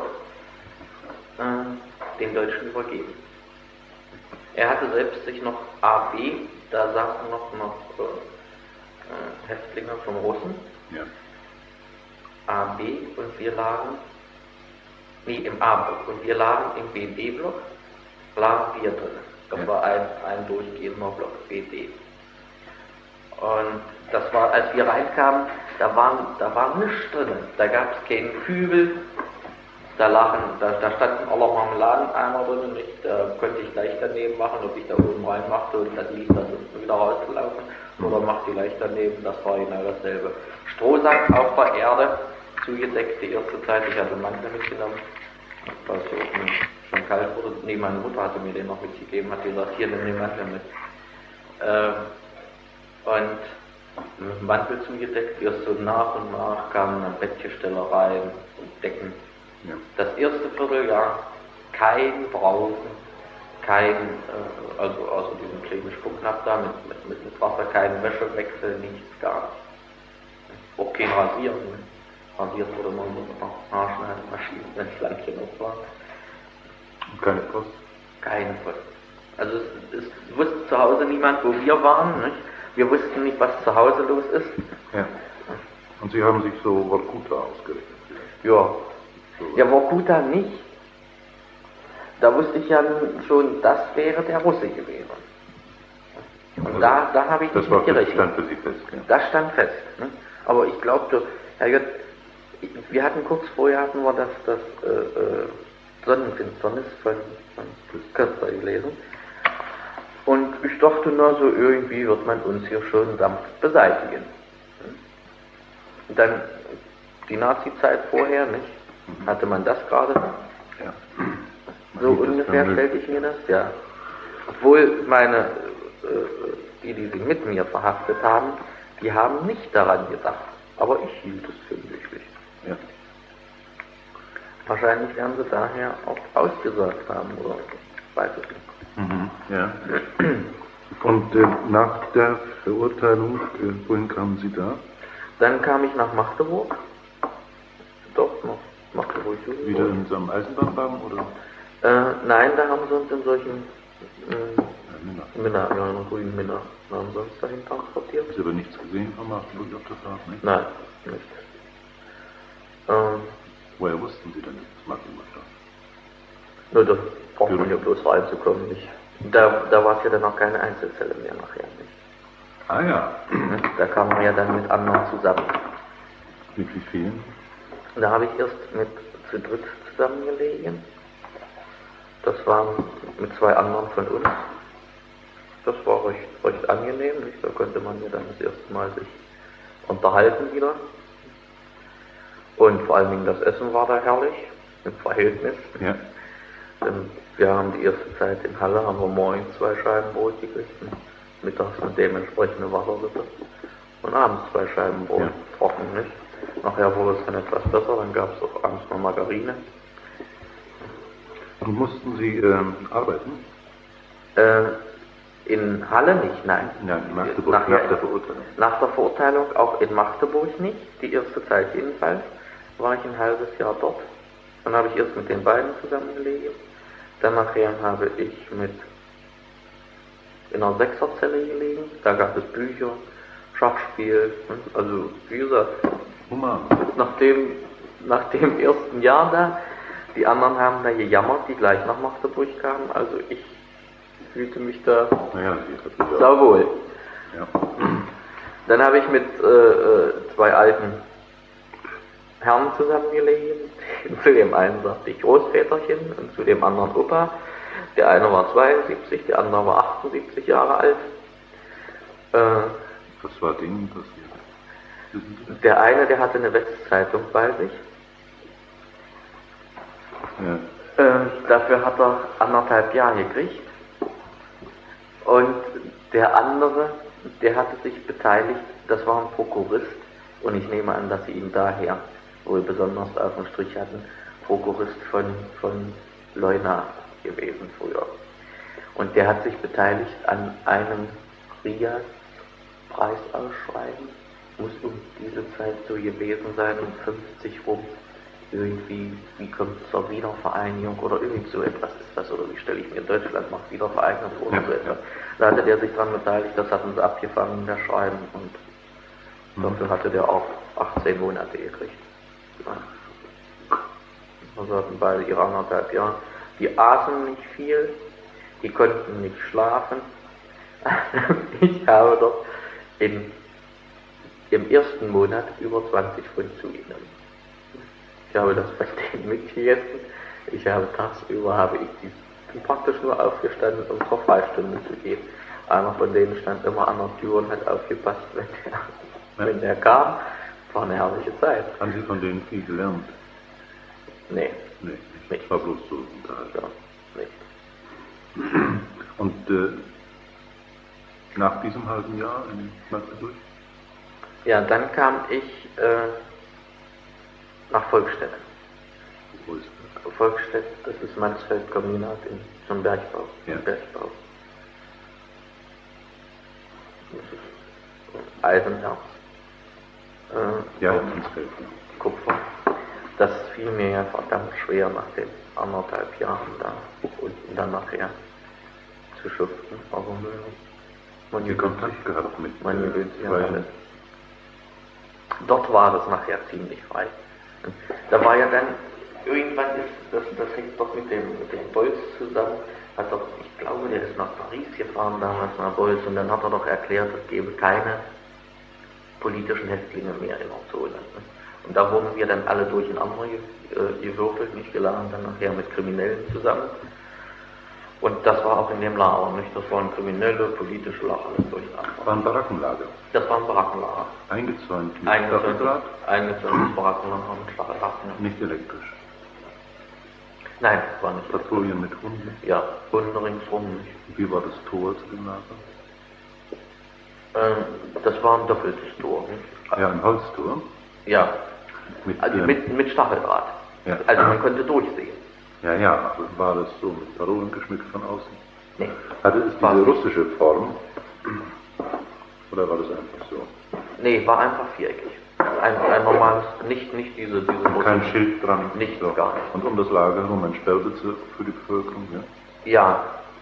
den Deutschen übergeben. Er hatte selbst sich noch AB, da saßen noch Häftlinge vom Russen, Ja. AB und wir lagen, im A-Block und wir lagen im BD-Block, lagen wir drin. Das war ein durchgehender Block, BD. Und das war, als wir reinkamen, da war nichts drin. Da gab es keinen Kübel, da standen alle Marmeladeneimer drin, nicht? Da konnte ich leicht daneben machen, ob ich da oben reinmachte und das ließ das unten wieder rauslaufen, oder machte ich leicht daneben, das war genau dasselbe. Strohsack auf der Erde, zugedeckt die erste Zeit, ich hatte einen Mantel mitgenommen, weil es schon kalt wurde. Nee, meine Mutter hatte mir den noch mitgegeben, hat gesagt, hier, nimm den Mantel mit. Und mit dem Mantel zugedeckt, erst so nach und nach kamen dann Bettgestelle rein und Decken. Ja. Das erste Vierteljahr kein Brausen, also außer diesem kleinen Spucknapf da mit Wasser, kein Wäschewechsel, nichts, gar nicht. Auch kein Rasieren. Rasiert wurde man so mit einer Haarschneidemaschine, wenn es lang genug war. Und keine Post? Keine Post. Also es wusste zu Hause niemand, wo wir waren, nicht? Wir wussten nicht, was zu Hause los ist. Ja. Und Sie haben sich so Vorkuta ausgerichtet? Ja. Ja, Vorkuta nicht. Da wusste ich ja schon, das wäre der Russe gewesen. Und also da habe ich nicht gerechnet. Das stand für Sie fest, ja. Das stand fest. Ne? Aber ich glaubte, Herrgott, wir hatten kurz vorher das Sonnenfinsternis von Köster gelesen. Und ich dachte, na, so irgendwie wird man uns hier schön sanft beseitigen. Und dann die Nazi-Zeit vorher, nicht? Hatte man das gerade? Ja. So ungefähr stellte ich mir das, ja. Obwohl die sie mit mir verhaftet haben, die haben nicht daran gedacht. Aber ich hielt es für möglich. Ja. Wahrscheinlich werden sie daher auch ausgesagt haben, oder ich weiß es nicht. Mhm, ja. Und nach der Verurteilung, wohin kamen Sie da? Dann kam ich nach Magdeburg. Doch, nach Magdeburg. Wieder in so einem Eisenbahnwagen, oder? Nein, da haben sie uns in solchen Minna, ja, in grünen Minna, haben sie uns dahin transportiert. Haben Sie aber nichts gesehen von Magdeburg auf der Fahrt, nicht? Nein, nicht. Woher wussten Sie denn, dass Magdeburg da? Nur da braucht man ja bloß reinzukommen, nicht? Da war es ja dann noch keine Einzelzelle mehr nachher, nicht? Ah ja. Da kam man ja dann mit anderen zusammen. Mit wie vielen? Da habe ich erst zu dritt zusammengelegen. Das war mit zwei anderen von uns. Das war recht angenehm, nicht? Da konnte man ja dann das erste Mal sich unterhalten wieder. Und vor allen Dingen das Essen war da herrlich, im Verhältnis. Ja. Denn wir haben die erste Zeit in Halle, haben wir morgens 2 Scheiben Brot gekriegt, mittags eine dementsprechende Wassersuppe und abends 2 Scheiben Brot, trocken, nicht? Nachher wurde es dann etwas besser, dann gab es auch abends noch Margarine. Und mussten Sie arbeiten? In Halle nicht, nein. Ja, in Magdeburg, nach der Verurteilung. Nach der Verurteilung auch in Magdeburg nicht, die erste Zeit jedenfalls, war ich ein halbes Jahr dort. Dann habe ich erst mit den beiden zusammengelegen. Dann nachher habe ich in einer 6er-Zelle gelegen. Da gab es Bücher, Schachspiel, also wie gesagt, nach dem ersten Jahr da, die anderen haben da gejammert, die gleich nach Magdeburg kamen, also ich fühlte mich da sauwohl. Ja. Dann habe ich mit 2 alten Herren zusammengelegen. Zu dem einen sagte ich Großväterchen und zu dem anderen Opa. Der eine war 72, der andere war 78 Jahre alt. Was war denen passiert? Der eine, der hatte eine Westzeitung bei sich. Ja. Dafür hat er 1,5 Jahre gekriegt. Und der andere, der hatte sich beteiligt, das war ein Prokurist. Und ich nehme an, dass sie ihn daher wohl besonders auf dem Strich hatten, Prokurist von Leuna gewesen früher. Und der hat sich beteiligt an einem Rias-Preisausschreiben muss um diese Zeit so gewesen sein, um 50 rum. Irgendwie, wie kommt es zur Wiedervereinigung oder irgend so etwas ist das, oder wie stelle ich mir Deutschland nach Wiedervereinigung vor oder so etwas. Da hatte der sich dran beteiligt, das hatten sie abgefangen, der Schreiben, und dafür hatte der auch 18 Monate gekriegt. Ja. Also hatten beide ihre 1,5 Jahre. Die aßen nicht viel, die konnten nicht schlafen. Ich habe doch im ersten Monat über 20 Pfund zugenommen. Ich habe das bei denen mitgegessen. Ich habe tagsüber bin praktisch nur aufgestanden, um zur Freistunde zu gehen. Einer von denen stand immer an der Tür und hat aufgepasst, wenn der kam. War eine herrliche Zeit. Haben Sie von denen viel gelernt? Nee. Nee, nicht. War bloß so unterhaltsam. Ja, nicht. Und nach diesem halben Jahr in Magdeburg? Ja, dann kam ich nach Volkstedt. Wo ist das? Volkstedt, das ist Mansfeld-Kombinat zum Bergbau. Ja. Bergbau. Das ist Eisenerz. Ja, Mansfeld. Kupfer. Das fiel mir ja verdammt schwer nach den 1,5 Jahren da unten dann nachher zu schuften. Aber man Sie Kontakt gehabt mit man gewöhnt sich an freien- alles. Dort war das nachher ziemlich frei. Da war ja dann, irgendwann das hängt doch mit dem Bolz zusammen, ich glaube, der ist nach Paris gefahren damals, nach Bolz, und dann hat er doch erklärt, es gebe keine politischen Häftlinge mehr in der Zone. Und da wurden wir dann alle durcheinander gewürfelt, nicht geladen, dann nachher mit Kriminellen zusammen. Und das war auch in dem Lager, nicht? Das waren kriminelle, politische Lager, das durcheinander. War ein Barackenlager. Das war ein Barackenlager. Eingezäunt mit Stacheldraht? Eingezäuntes Barackenlager mit Stacheldraht. Nicht elektrisch. Nein, das war nicht. Patrouillen mit Hunden. Ja, Hunde ringsrum nicht. Wie war das Tor zu dem Lager? Das war ein doppeltes Tor, nicht? Ja, ein Holztor. Ja, Mit, also mit Stacheldraht. Ja. Also man konnte durchsehen. Ja, aber war das so mit Parolen geschmückt von außen? Nee. Hatte es War diese nicht. russische Form? Oder war das einfach so? Nee, war einfach viereckig. Ein normales, nicht diese Kein Schild dran? Nichts, so. gar nicht. Und um das Lager herum ein Sperrbezirk für die Bevölkerung? Ja. Ja,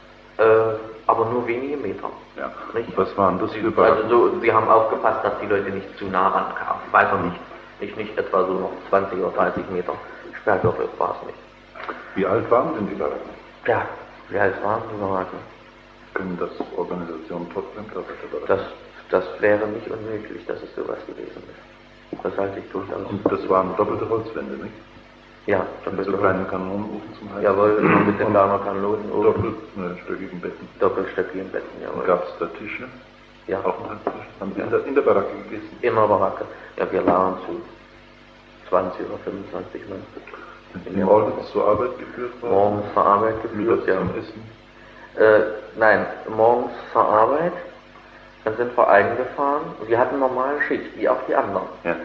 aber nur wenige Meter. Ja. Nicht? Was waren das für Baracken? Also sie haben aufgepasst, dass die Leute nicht zu nah rankamen. Weiter nicht. Nicht etwa so noch 20 oder 30 Meter Sperrgürtel war es nicht. Wie alt waren denn die Baracken? Ja, wie alt waren die Baracken? Können das Organisationen trotzdem Baracken? Das wäre nicht unmöglich, dass es sowas gewesen ist. Das halte ich durchaus. Und das waren doppelte Holzwände, nicht? Ja, Mit so kleinen Kanonenofen zum Heizen? Jawohl, mit den kleinen Kanonen oben. Doppelstöckigen Betten. Doppelstöckigen Betten, jawohl. Gab es da Tische? Ja. Aufenthaltstisch? Haben Sie in der Baracke gegessen? In der Baracke. Ja, wir lagen zu 20 oder 25 Mann. Sind Sie morgens zur Arbeit geführt worden? Morgens zur Arbeit geführt, Mittags ja. zum Essen? Nein, morgens zur Arbeit, dann sind wir eingefahren. Wir hatten normale Schicht, wie auch die anderen. Ja.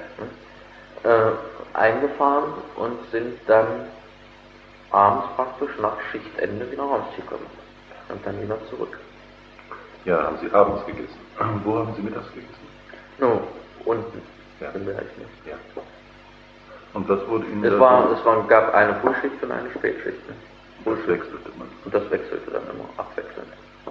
Eingefahren und sind dann abends praktisch nach Schichtende wieder rausgekommen. Und dann wieder zurück. Ja, haben Sie abends gegessen. Wo haben Sie mittags gegessen? No, unten. Ja. Im Bereich, ne? Ja. Und was wurde Ihnen Gab eine Frühschicht und eine Spätschicht. Ne? Das wechselte man. Und das wechselte dann immer abwechselnd.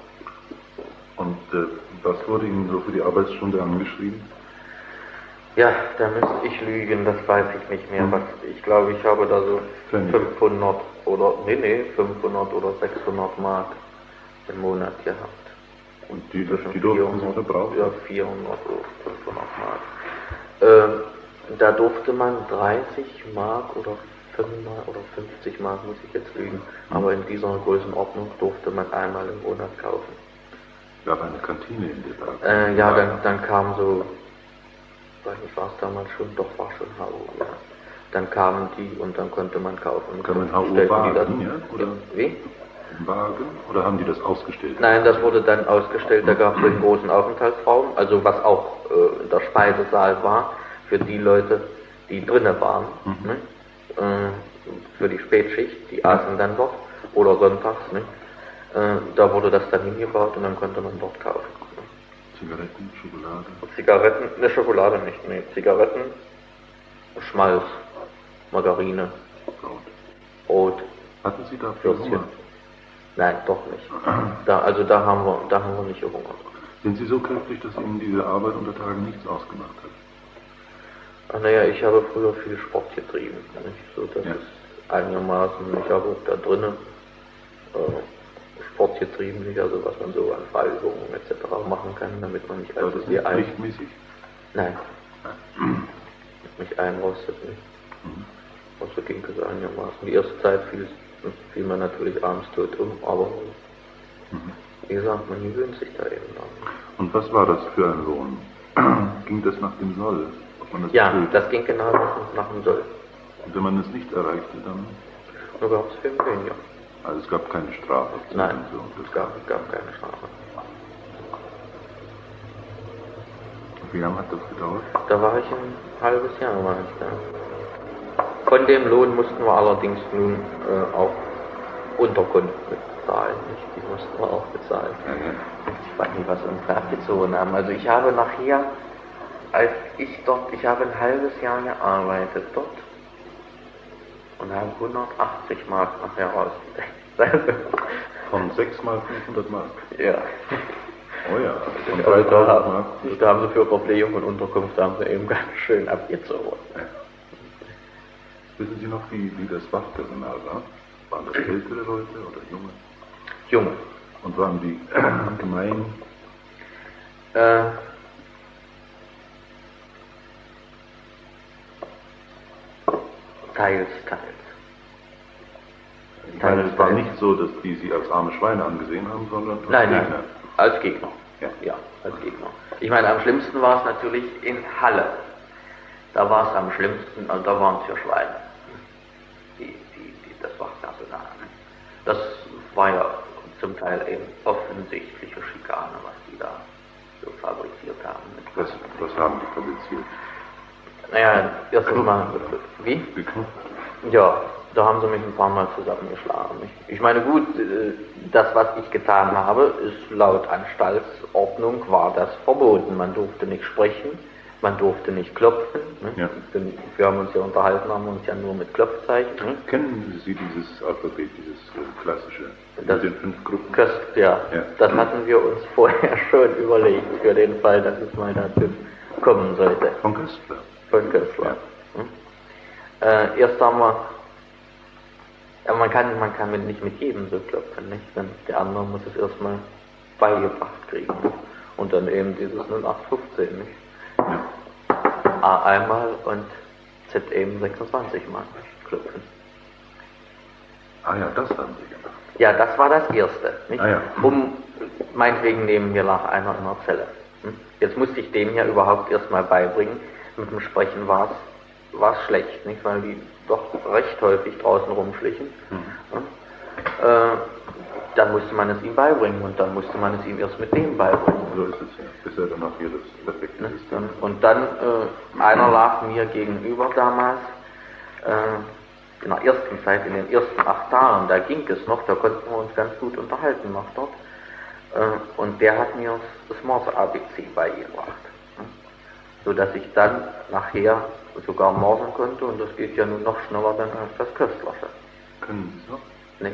Und was wurde Ihnen so für die Arbeitsstunde angeschrieben? Ja, da müsste ich lügen, das weiß ich nicht mehr. Was, ich glaube, ich habe da so Pfennige. 500 oder 500 oder 600 Mark im Monat gehabt. Und die durften Sie 400, verbrauchen? ja, 400 oder 500 Mark. Da durfte man 30 Mark oder 50 Mark, muss ich jetzt lügen, aber in dieser Größenordnung durfte man einmal im Monat kaufen. Gab eine Kantine in der Baracke? Ja, dann kam so, weiß nicht, war es damals schon, doch war schon HU, ja. Dann kamen die und dann konnte man kaufen. Kann man Stellten HU die wagen, dann- ja? Oder Wie? im Wagen? Oder haben die das ausgestellt? Nein, das wurde dann ausgestellt, da gab es einen großen Aufenthaltsraum, also was auch der Speisesaal war, für die Leute, die drinnen waren, ne? Für die Spätschicht, die aßen dann dort, oder sonntags, ne? Da wurde das dann hingebaut und dann konnte man dort kaufen. Zigaretten, Schokolade? Zigaretten, ne, Schokolade nicht, ne, Zigaretten, Schmalz, Margarine, Brot. Hatten Sie dafür Hunger? Nein, doch nicht. Da haben wir nicht gehungert. Sind Sie so kräftig, dass Ihnen diese Arbeit unter Tagen nichts ausgemacht hat? Ach naja, ich habe früher viel Sport getrieben. Nicht? So, das Ja. ist einigermaßen, ich habe da drinnen Sport getrieben, nicht? Also was man so an Fallübungen etc. machen kann, damit man nicht allzu viel pflichtmäßig? Nein. Mich einrostet nicht. Also ging es einigermaßen. Die erste Zeit fiel man natürlich abends tot aber wie gesagt, man gewöhnt sich da eben dran. Und was war das für ein Lohn? Ging das nach dem Soll? Ja, das ging genau nach dem Soll. Und wenn man es nicht erreichte, dann? Da gab es eben weniger. Also es gab keine Strafe? Nein, es gab keine Strafe. Und wie lange hat das gedauert? Da war ich ein halbes Jahr, war ich da. Von dem Lohn mussten wir allerdings nun auch Unterkunft bezahlen. Die mussten wir auch bezahlen. Ich weiß nicht, was uns da abgezogen haben. Also ich habe nachher, ich habe ein halbes Jahr gearbeitet dort und habe 180 Mark nachher rausgekriegt. Von 6 mal 500 Mark? Ja. Oh ja, von Also 3000 Mark. Da haben sie für Verpflegung und Unterkunft haben sie eben ganz schön abgezogen. Ja. Wissen Sie noch, wie das Wachpersonal war? Waren das ältere Leute oder junge? Junge. Und waren die gemein? Teils. Ich meine, es war nicht so, dass die Sie als arme Schweine angesehen haben, sondern als Nein, Gegner. Als Gegner. Ja, als Gegner. Ich meine, am schlimmsten war es natürlich in Halle. Da war es am schlimmsten, also da waren es ja Schweine. Das Wachpersonal. Das war ja zum Teil eben offensichtliche Schikane, was die da so fabriziert haben. Was haben die fabriziert? Naja, erstens mal. Wie? Ja, da haben sie mich ein paar Mal zusammengeschlagen. Ich meine, gut, das, was ich getan habe, ist laut Anstaltsordnung war das verboten. Man durfte nicht sprechen, man durfte nicht klopfen. Ne? Ja. Wir haben uns ja unterhalten, haben uns ja nur mit Klopfzeichen. Ne? Kennen Sie dieses Alphabet, dieses klassische, mit den 5 Gruppen? Ja, das hatten wir uns vorher schon überlegt, für den Fall, dass es mal dazu kommen sollte. Von Köstler? Von Köstler. Ja. Erst haben wir, man kann nicht mit jedem so klopfen, nicht? Denn der andere muss es erstmal beigebracht kriegen. Nicht? Und dann eben dieses 0815, nicht? Ja. A einmal und Z eben 26 Mal klopfen. Ah ja, das haben Sie gemacht. Ja, das war das Erste, nicht? Ah ja. Meinetwegen neben mir lag einer in der Zelle. Jetzt musste ich dem ja überhaupt erstmal beibringen, mit dem Sprechen war es schlecht, nicht? Weil die doch recht häufig draußen rumschlichen. Dann musste man es ihm beibringen und dann musste man es ihm erst mit dem beibringen. So ist es ja, bis er dann auch hier das perfekte System. Und dann, einer lag mir gegenüber damals, in der ersten Zeit, in den ersten 8 Tagen, da ging es noch, da konnten wir uns ganz gut unterhalten noch dort. Und der hat mir das Morse-ABC beigebracht. So dass ich dann nachher sogar morsen konnte und das geht ja nun noch schneller dann als das Köstlersche. Können Sie es noch? Nee.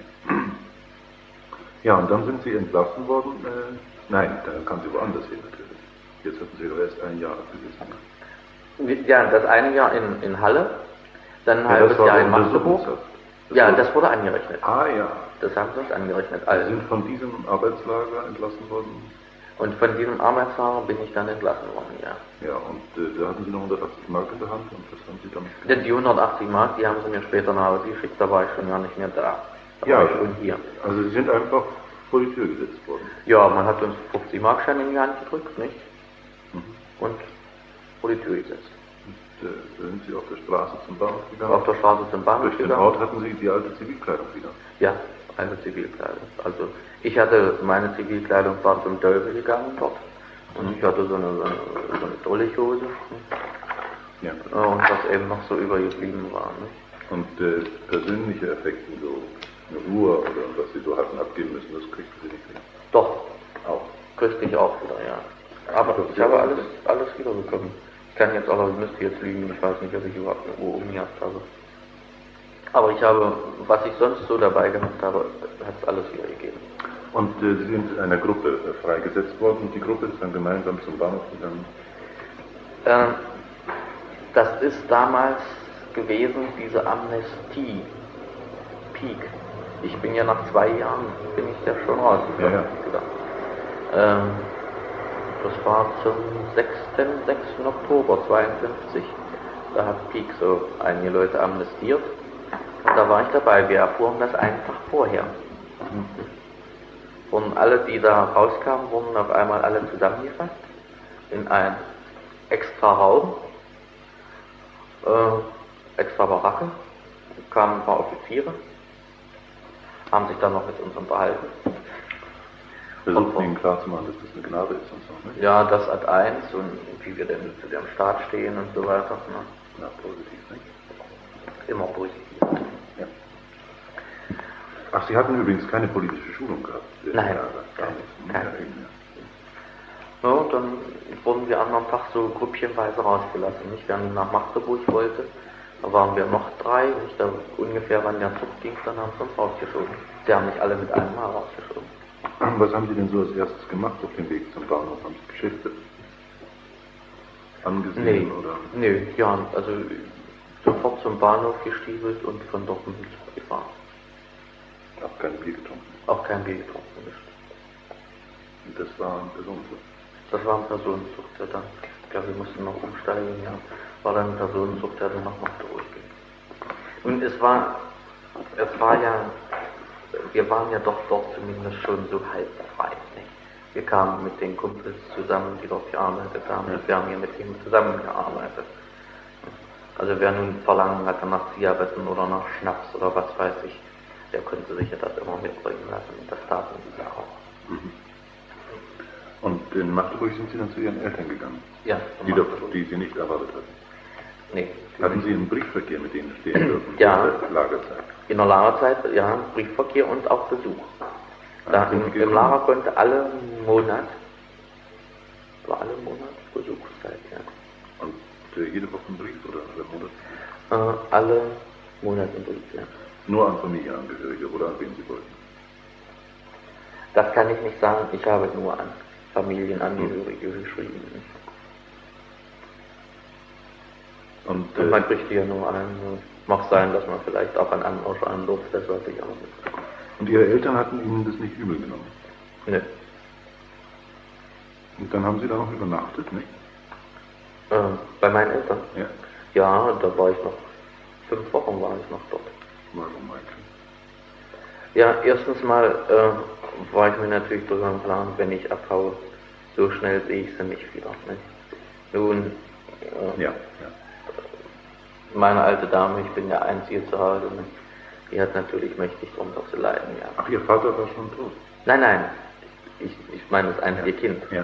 Ja, und dann sind Sie entlassen worden. Nein, dann kamen Sie woanders hin natürlich. Jetzt hatten Sie doch erst ein Jahr abgesessen. Ja, das eine Jahr in Halle, dann ein halbes Jahr in Magdeburg. Ja, das wurde angerechnet. Ah ja. Das haben sie uns angerechnet. Sie sind von diesem Arbeitslager entlassen worden? Und von diesem Arbeitslager bin ich dann entlassen worden, ja. Ja, und da hatten Sie noch 180 Mark in der Hand und was haben Sie damit gemacht? Die 180 Mark, die haben sie mir später nach Hause geschickt, da war ich schon gar nicht mehr da. Ja, und hier. Also Sie sind einfach vor die Tür gesetzt worden. Ja, man hat uns 50 Markscheine in die Hand gedrückt, nicht? Und vor die Tür gesetzt. Und sind Sie auf der Straße zum Bahnhof gegangen? Auf der Straße zum Bahnhof Durch den Ort hatten Sie die alte Zivilkleidung wieder? Ja, alte Zivilkleidung. Also ich hatte meine Zivilkleidung, war zum Dölbe gegangen dort. Und ich hatte so eine Dullichhose. Ja. Und was eben noch so übergeblieben war. Ne? Und persönliche Effekte, so eine Ruhe oder was Sie so hatten abgeben müssen, das kriegten Sie nicht hin? Doch, auch. Kriegte ich auch wieder, ja. Aber ich habe alles wiederbekommen. Ich kann jetzt aber, müsste jetzt lügen, ich weiß nicht, ob ich überhaupt eine Uhr umgejagt habe. Aber ich habe, was ich sonst so dabei gemacht habe, hat es alles wiedergegeben. Und Sie sind einer Gruppe freigesetzt worden und die Gruppe ist dann gemeinsam zum Bahnhof gegangen? Das ist damals gewesen, diese Amnestie, Peak. Ich bin ja nach 2 Jahren, bin ich ja schon rausgegangen. Ja. Das war zum 6. Oktober 52. Da hat Peak so einige Leute amnestiert. Und da war ich dabei. Wir erfuhren das einen Tag vorher. Und alle, die da rauskamen, wurden auf einmal alle zusammengefasst in einen extra Raum, extra Baracke. Kamen ein paar Offiziere, haben sich dann noch mit uns unterhalten. Versuchen Ihnen klarzumachen, dass das eine Gnade ist und so, ne? Ja, das Ad 1 und wie wir denn zu dem Staat stehen und so weiter. Ne? Ja, positiv, nicht? Immer positiv. Ja. Ach, Sie hatten übrigens keine politische Schulung gehabt? Nein, keine. Ja, dann wurden wir am Tag so grüppchenweise rausgelassen. Nicht? Wenn nach Magdeburg wollte, da waren wir noch 3, nicht? Da ungefähr wann der Zug ging, dann haben sie uns rausgeschoben. Sie haben nicht alle mit einem Mal rausgeschoben. Was haben Sie denn so als erstes gemacht auf dem Weg zum Bahnhof? Haben Sie Geschäfte angesehen? Oder? Nee, ja, also sofort zum Bahnhof gestiefelt und von dort gefahren. Auch kein Bier getrunken? Auch kein Bier getrunken, nicht. Und das war ein Personenzug? Das war ein Personenzug, der dann, ich glaube, wir mussten noch umsteigen, ja. War dann ein Personenzug, der dann nach Magdeburg ging. Und es war ja, wir waren ja doch dort zumindest schon so halb frei, nicht? Wir kamen mit den Kumpels zusammen, die dort gearbeitet haben, und wir haben hier mit denen zusammengearbeitet. Also wer nun Verlangen hatte nach Zigaretten oder nach Schnaps oder was weiß ich, der konnte sich ja das immer mitbringen lassen und das taten sie ja auch. Mhm. Und in Magdeburg sind Sie dann zu Ihren Eltern gegangen? Ja. Die Sie nicht erwartet hatten? Nee. Hatten Sie einen Briefverkehr mit denen stehen dürfen? Ja. In der Lagerzeit? In der Lagerzeit, ja, Briefverkehr und auch Besuch. Da im Lager konnte alle Monat Besuchszeit, ja. Und jede Woche ein Brief oder alle Monate? Alle Monate ein Brief, ja. Nur an Familienangehörige oder an wen Sie wollten? Das kann ich nicht sagen, ich habe nur an Familienangehörige geschrieben. Und man kriegt ja nur einen. Mag sein, dass man vielleicht auch einen anderen schreiben durfte, das weiß ich auch nicht. Und Ihre Eltern hatten Ihnen das nicht übel genommen? Nö. Und dann haben Sie da noch übernachtet, nicht? Bei meinen Eltern? Ja. Ja, da war ich noch, 5 Wochen war ich noch dort. Warum eigentlich? Ja, erstens mal war ich mir natürlich darüber im Plan, wenn ich abhaue, so schnell sehe ich sie nicht wieder. Nicht? Nun, meine alte Dame, ich bin der Einzige zu Hause, nicht? Die hat natürlich mächtig drunter zu leiden, ja. Ach, Ihr Vater war schon tot? Nein, ich meine das einzige Kind. Ja.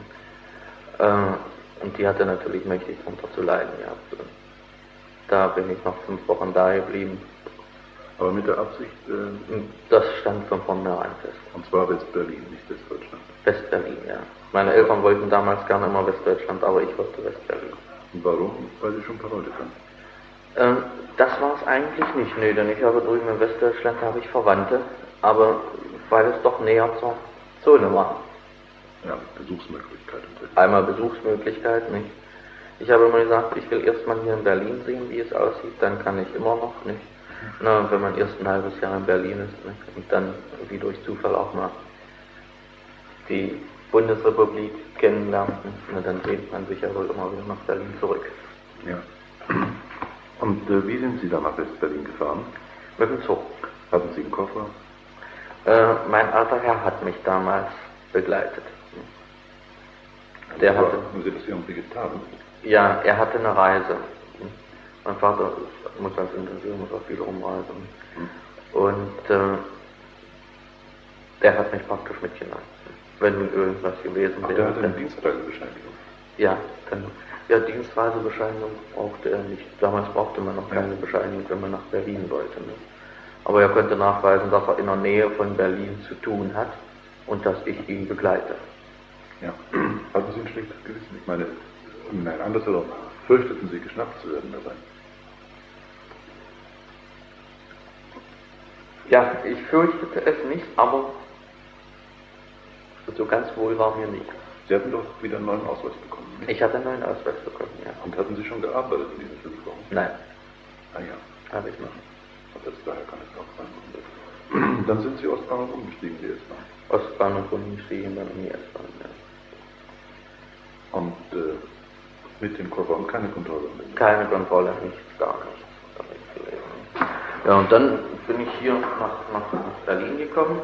Und die hatte natürlich mächtig drunter zu leiden, ja. Da bin ich noch 5 Wochen da geblieben. Aber mit der Absicht? Das stand von vornherein fest. Und zwar West-Berlin, nicht Westdeutschland? West-Berlin, ja. Meine Eltern wollten damals gerne immer Westdeutschland, aber ich wollte West-Berlin. Und warum? Weil Sie schon ein paar Leute kannten? Das war es eigentlich nicht, nee, denn ich habe drüben in Westdeutschland habe ich Verwandte, aber weil es doch näher zur Zone war. Ja, Besuchsmöglichkeit. Einmal Besuchsmöglichkeit, nicht? Ich habe immer gesagt, ich will erstmal hier in Berlin sehen, wie es aussieht, dann kann ich immer noch, nicht? Na, wenn man erst ein halbes Jahr in Berlin ist, nicht? Und dann wie durch Zufall auch mal die Bundesrepublik kennenlernt, na, dann sehnt man sich ja wohl immer wieder nach Berlin zurück. Ja. Und wie sind Sie dann nach West-Berlin gefahren? Mit dem Zug. Hatten Sie einen Koffer? Mein alter Herr hat mich damals begleitet. Der hatte... Haben Sie das irgendwie getan? Ja, er hatte eine Reise. Mein Vater muss als Ingenieur, muss auch viel rumreisen. Und der hat mich praktisch mitgenommen. Wenn nun irgendwas gewesen wäre. Der hatte eine Dienstreisebescheinigung? Ja, dann... Ja, Dienstreisebescheinigung brauchte er nicht. Damals brauchte man noch keine Bescheinigung, wenn man nach Berlin wollte. Ne? Aber er konnte nachweisen, dass er in der Nähe von Berlin zu tun hat und dass ich ihn begleite. Ja. Hatten Sie ein schlechtes Gewissen? Ich meine, nein, andersherum. Fürchteten Sie, geschnappt zu werden dabei? Ja, ich fürchtete es nicht, aber so ganz wohl war mir nicht. Sie hatten doch wieder einen neuen Ausweis bekommen, nicht? Ich hatte einen neuen Ausweis bekommen, ja. Und hatten Sie schon gearbeitet in diesen 5 Wochen? Nein. Ah ja. Habe ich noch. Und das daher kann es auch sein. Dann sind Sie Ostbahnhof umgestiegen, die S-Bahn. Ostbahnhof umgestiegen, dann in die S-Bahn, ja. Und mit dem Koffer und keine Kontrolle? Keine Kontrolle, nichts, gar nichts. Ja, und dann bin ich hier nach Berlin gekommen.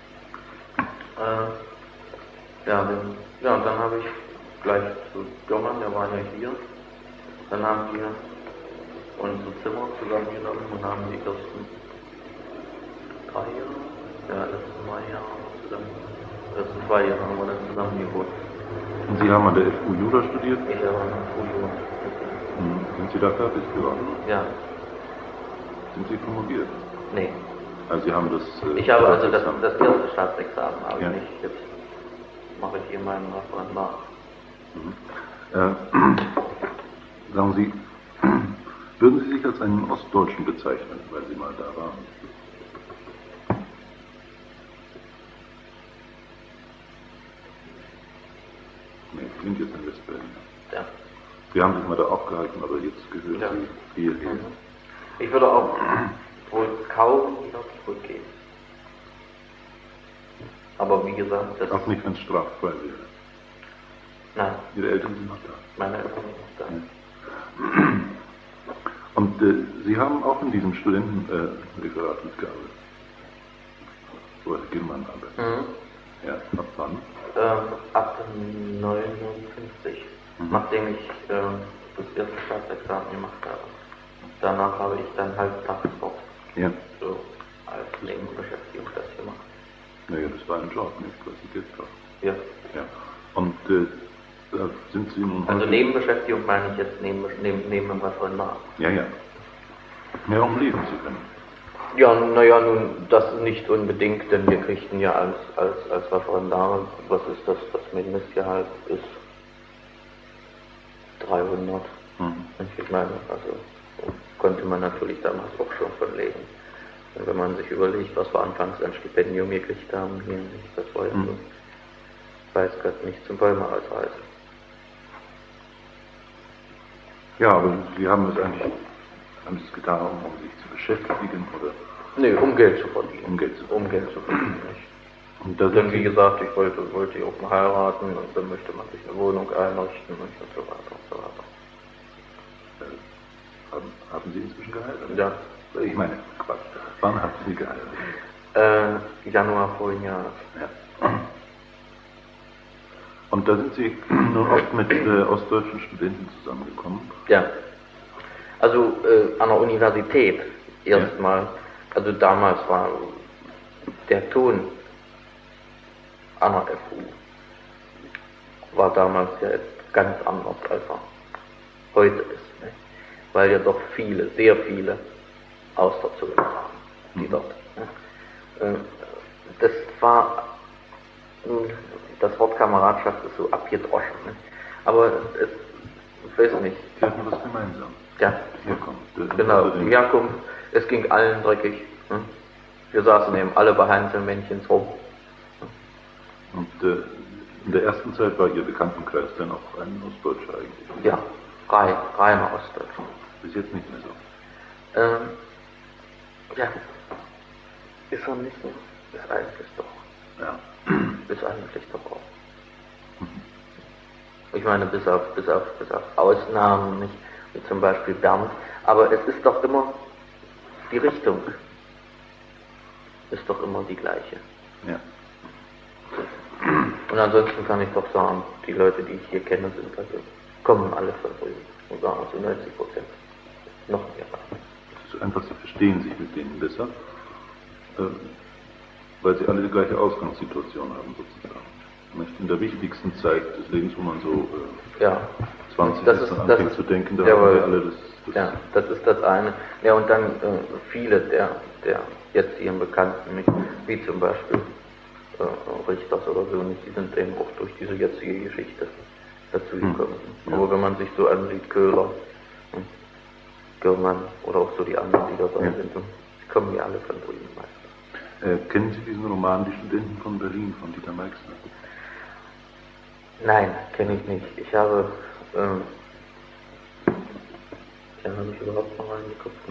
Und dann habe ich gleich zu Jommern, der war ja hier. Dann haben wir unsere Zimmer zusammengenommen und haben die ersten 3 Jahre, letzten 2 Jahre zusammen, letzten 2 Jahre haben wir dann zusammen gewohnt. Und Sie haben an der FU Jura studiert? Ich habe an der FU Jura. Sind Sie da fertig geworden? Ja. Sind Sie promoviert? Nee. Also Sie haben das... ich habe also das erste Staatsexamen, habe ja. ich nicht. Jetzt mache ich hier meinen Referendar. Sagen Sie, würden Sie sich als einen Ostdeutschen bezeichnen, weil Sie mal da waren? Nee, Sie sind jetzt in Westberlin. Ja. Sie haben sich mal da aufgehalten, aber jetzt gehören Sie hierher. Ich würde auch wohl kaum wieder zurückgehen. Aber wie gesagt, das... Auch nicht, wenn es straffrei wäre. Nein. Ihre Eltern sind noch da. Meine Eltern sind noch da. Ja. Und Sie haben auch in diesem Studentenreferat mitgearbeitet. Wo Herr Gillmann arbeitet. Ja, ab wann? Ab 59, nachdem ich das erste Staatsexamen gemacht habe. Danach habe ich dann Halbtagssport. Ja. So als Nebenbeschäftigung das gemacht. Naja, das war ein Job, nicht? Was Sie jetzt haben. Ja. Ja. Und da sind Sie nun... Also Nebenbeschäftigung meine ich jetzt neben dem Referendar. Ja, ja. Mehr um leben zu können. Ja, naja, nun, das nicht unbedingt, denn wir kriegten ja als Referendare, was ist das Mindestgehalt ist 300. Ich meine, also konnte man natürlich damals auch schon von leben. Und wenn man sich überlegt, was wir anfangs ein Stipendium gekriegt haben hier, das war ja so, weiß Gott, nicht zum Bäume ausreißen. Ja, aber Sie haben es eigentlich getan, um sich zu beschäftigen, oder? Nee, um Geld zu verdienen. Um Geld zu verdienen. Um Geld zu verdienen, nicht. Und da Denn wie gesagt, ich wollte auch mal heiraten und dann möchte man sich eine Wohnung einrichten und so weiter und so weiter. Haben Sie inzwischen geheiratet? Ja. Ich meine, Quatsch. Wann haben Sie geheiratet? Januar vorigen Jahres. Ja. Und da sind Sie nun oft mit ostdeutschen Studenten zusammengekommen? Ja. Also an der Universität erstmal. Also damals war der Ton an der FU war damals ja ganz anders als er heute ist. Ne? Weil ja doch viele, sehr viele aus der Zone waren, die dort. Ne? Das war, das Wort Kameradschaft ist so abgedroschen. Ne? Aber es, ich weiß nicht. Sie hatten was gemeinsam. Ja. Herkunft. Genau, die Herkunft, es ging allen dreckig. Ne? Wir saßen eben alle bei Heinzelmännchens rum. Und in der ersten Zeit war Ihr Bekanntenkreis dann auch ein Ostdeutscher eigentlich? Ja, reiner Ostdeutscher. Bis jetzt nicht mehr so. Ja, ist er nicht so? Ist eigentlich doch. Ja. Ist eigentlich doch auch. Ich meine, bis auf Ausnahmen, nicht? Wie zum Beispiel Bernd. Aber es ist doch immer, die Richtung ist doch immer die gleiche. Ja. Und ansonsten kann ich doch sagen, die Leute, die ich hier kenne, kommen alle von drüben. Und sagen zu 90%. Noch mehr. Es ist einfach, Sie verstehen sich mit denen besser, weil Sie alle die gleiche Ausgangssituation haben, sozusagen. Nicht? In der wichtigsten Zeit des Lebens, wo man so 20 ist und anfängt zu denken, da haben wir alle das. Ja, das ist das eine. Ja, und dann viele der jetzt hier im Bekannten, wie zum Beispiel Richters oder so nicht, die sind eben auch durch diese jetzige Geschichte dazu gekommen. Aber wenn man sich so ansieht, Köhler, Girman oder auch so die anderen, die dabei sind, die kommen ja alle von drüben meistens. Kennen Sie diesen Roman Die Studenten von Berlin von Dieter Meixner? Nein, kenne ich nicht. Ich habe ich überhaupt mal reingeguckt.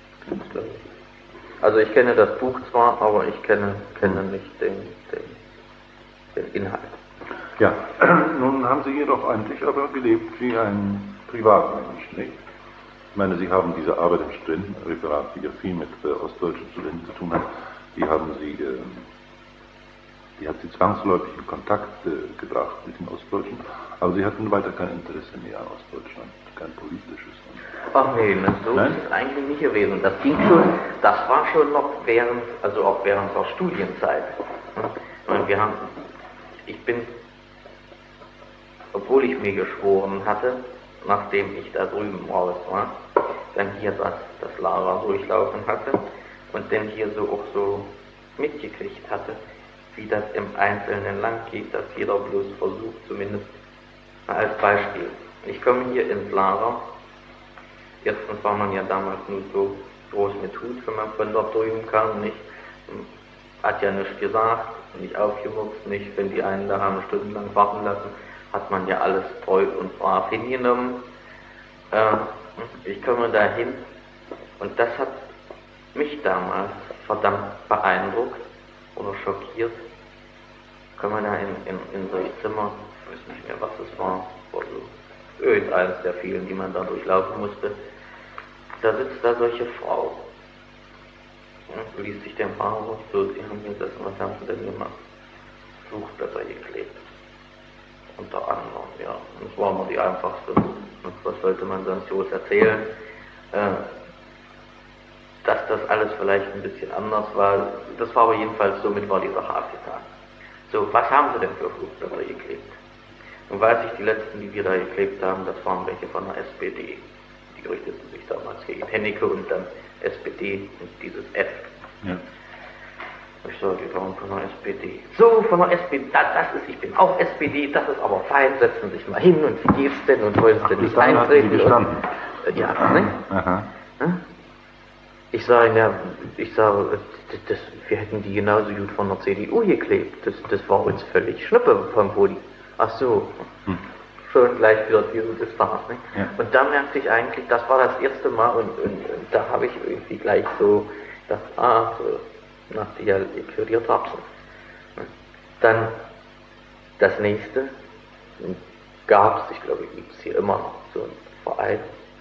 Also ich kenne das Buch zwar, aber ich kenne nicht den Inhalt. Ja, nun haben Sie jedoch eigentlich aber gelebt wie ein Privatmensch, nicht? Ich meine, Sie haben diese Arbeit im Studentenreferat, die ja viel mit ostdeutschen Studenten zu tun hat, die hat Sie zwangsläufig in Kontakt gebracht mit den Ostdeutschen, aber Sie hatten weiter kein Interesse mehr an Ostdeutschland, kein politisches. Ach nee, so ist es eigentlich nicht gewesen. Das ging schon, das war schon noch während der Studienzeit. Ich bin, obwohl ich mir geschworen hatte, nachdem ich da drüben raus war, dann hier das Lager durchlaufen hatte und dann hier so auch so mitgekriegt hatte, wie das im einzelnen Land geht, dass jeder bloß versucht, zumindest als Beispiel. Ich komme hier ins Lager. Erstens war man ja damals nur so groß mit Hut, wenn man von dort drüben kam, nicht? Hat ja nichts gesagt, nicht aufgemuckt, nicht, wenn die einen da haben stundenlang warten lassen, hat man ja alles treu und brav hingenommen. Ich komme da hin und das hat mich damals verdammt beeindruckt oder schockiert. Kommen wir da in so ein Zimmer, ich weiß nicht mehr, was es war, also irgendeines der vielen, die man da durchlaufen musste. Da sitzt da solche Frau. Und liest sich den Fahrer so, Sie haben hier das, was haben Sie denn gemacht? Fluchblätter geklebt. Unter anderem, ja. Das war immer die einfachste. Was sollte man sonst so erzählen? Dass das alles vielleicht ein bisschen anders war, das war aber jedenfalls so mit war die Sache abgetan. So, was haben Sie denn für Flugblätter geklebt? Nun weiß ich, die letzten, die wir da geklebt haben, das waren welche von der SPD. Die richteten sich damals gegen Hennecke und dann SPD und dieses F. Ja. Ich sage, die waren von der SPD. So, von der SPD, ich bin auch SPD, das ist aber fein, setzen Sie sich mal hin und wie geht's denn und wollen Sie denn nicht eintreten? Ja, ne? Aha. Ich sage, wir hätten die genauso gut von der CDU geklebt. Das war uns völlig Schnuppe vom Bodi. Ach so. Schon gleich wieder diese Distanz. Ne? Ja. Und da merkte ich eigentlich, das war das erste Mal und da habe ich irgendwie gleich so gedacht, nachdem ich ja inkludiert habe. Dann das nächste gab es, ich glaube, gibt es hier immer noch so einen Verein,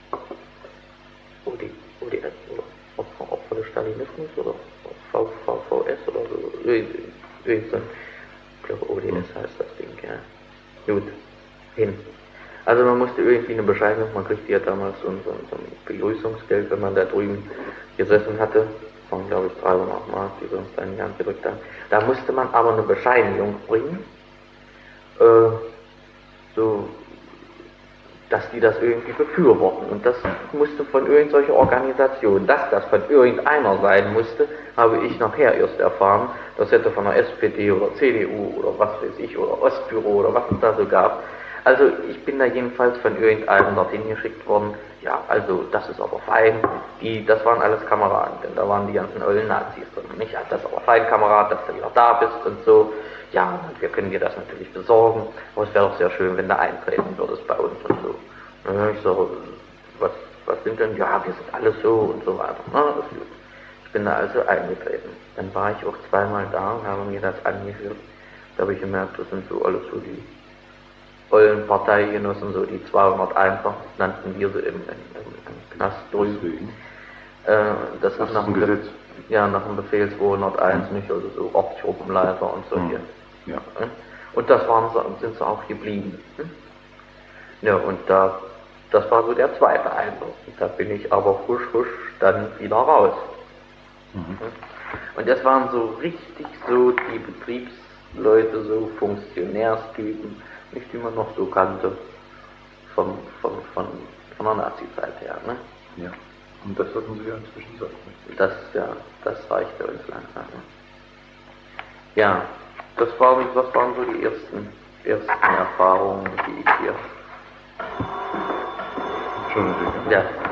ODS oder Opfer des Stalinismus oder VVS oder so, irgend so ein, ich glaube ODS heißt das Ding, ja. Gut, hin. Also man musste irgendwie eine Bescheinigung, man kriegte ja damals so ein Begrüßungsgeld, wenn man da drüben gesessen hatte, von glaube ich 300 Mark, die wir uns dann in die Hand gedrückt haben. Da musste man aber eine Bescheinigung bringen, so dass die das irgendwie befürworten. Und das musste von irgendwelcher Organisation. Dass das von irgendeiner sein musste, habe ich nachher erst erfahren. Das hätte von der SPD oder CDU oder was weiß ich, oder Ostbüro oder was es da so gab. Also ich bin da jedenfalls von irgendeinem dorthin geschickt worden. Ja, also das ist aber fein. Das waren alles Kameraden, denn da waren die ganzen ollen Nazis drin. Nicht, das ist aber fein, Kamerad, dass du wieder da bist und so. Ja, wir können dir das natürlich besorgen, aber es wäre doch sehr schön, wenn du eintreten würdest bei uns und so. Ich so, was sind denn? Ja, wir sind alles so und so weiter. Na, das ist gut. Ich bin da also eingetreten. Dann war ich auch zweimal da und habe mir das angehört. Da habe ich gemerkt, das sind so alles so die ollen Parteigenossen, so die 201 nannten wir sie im Knast drüben. Das ist nach dem Gesetz. Ja, nach dem Befehl 201 nicht, also so Ortsgruppenleiter und so hier. Ja. Und sind sie auch geblieben. Ja, und das war so der zweite Eindruck. Da bin ich aber husch dann wieder raus. Und das waren so richtig so die Betriebsleute, so Funktionärstypen, nicht die man noch so kannte von der Nazi-Zeit her. Ne? Ja. Und das hatten Sie ja inzwischen satt. Das reichte uns langsam. Ja, das waren so die ersten Erfahrungen, die ich hier. Entschuldigung. Ja.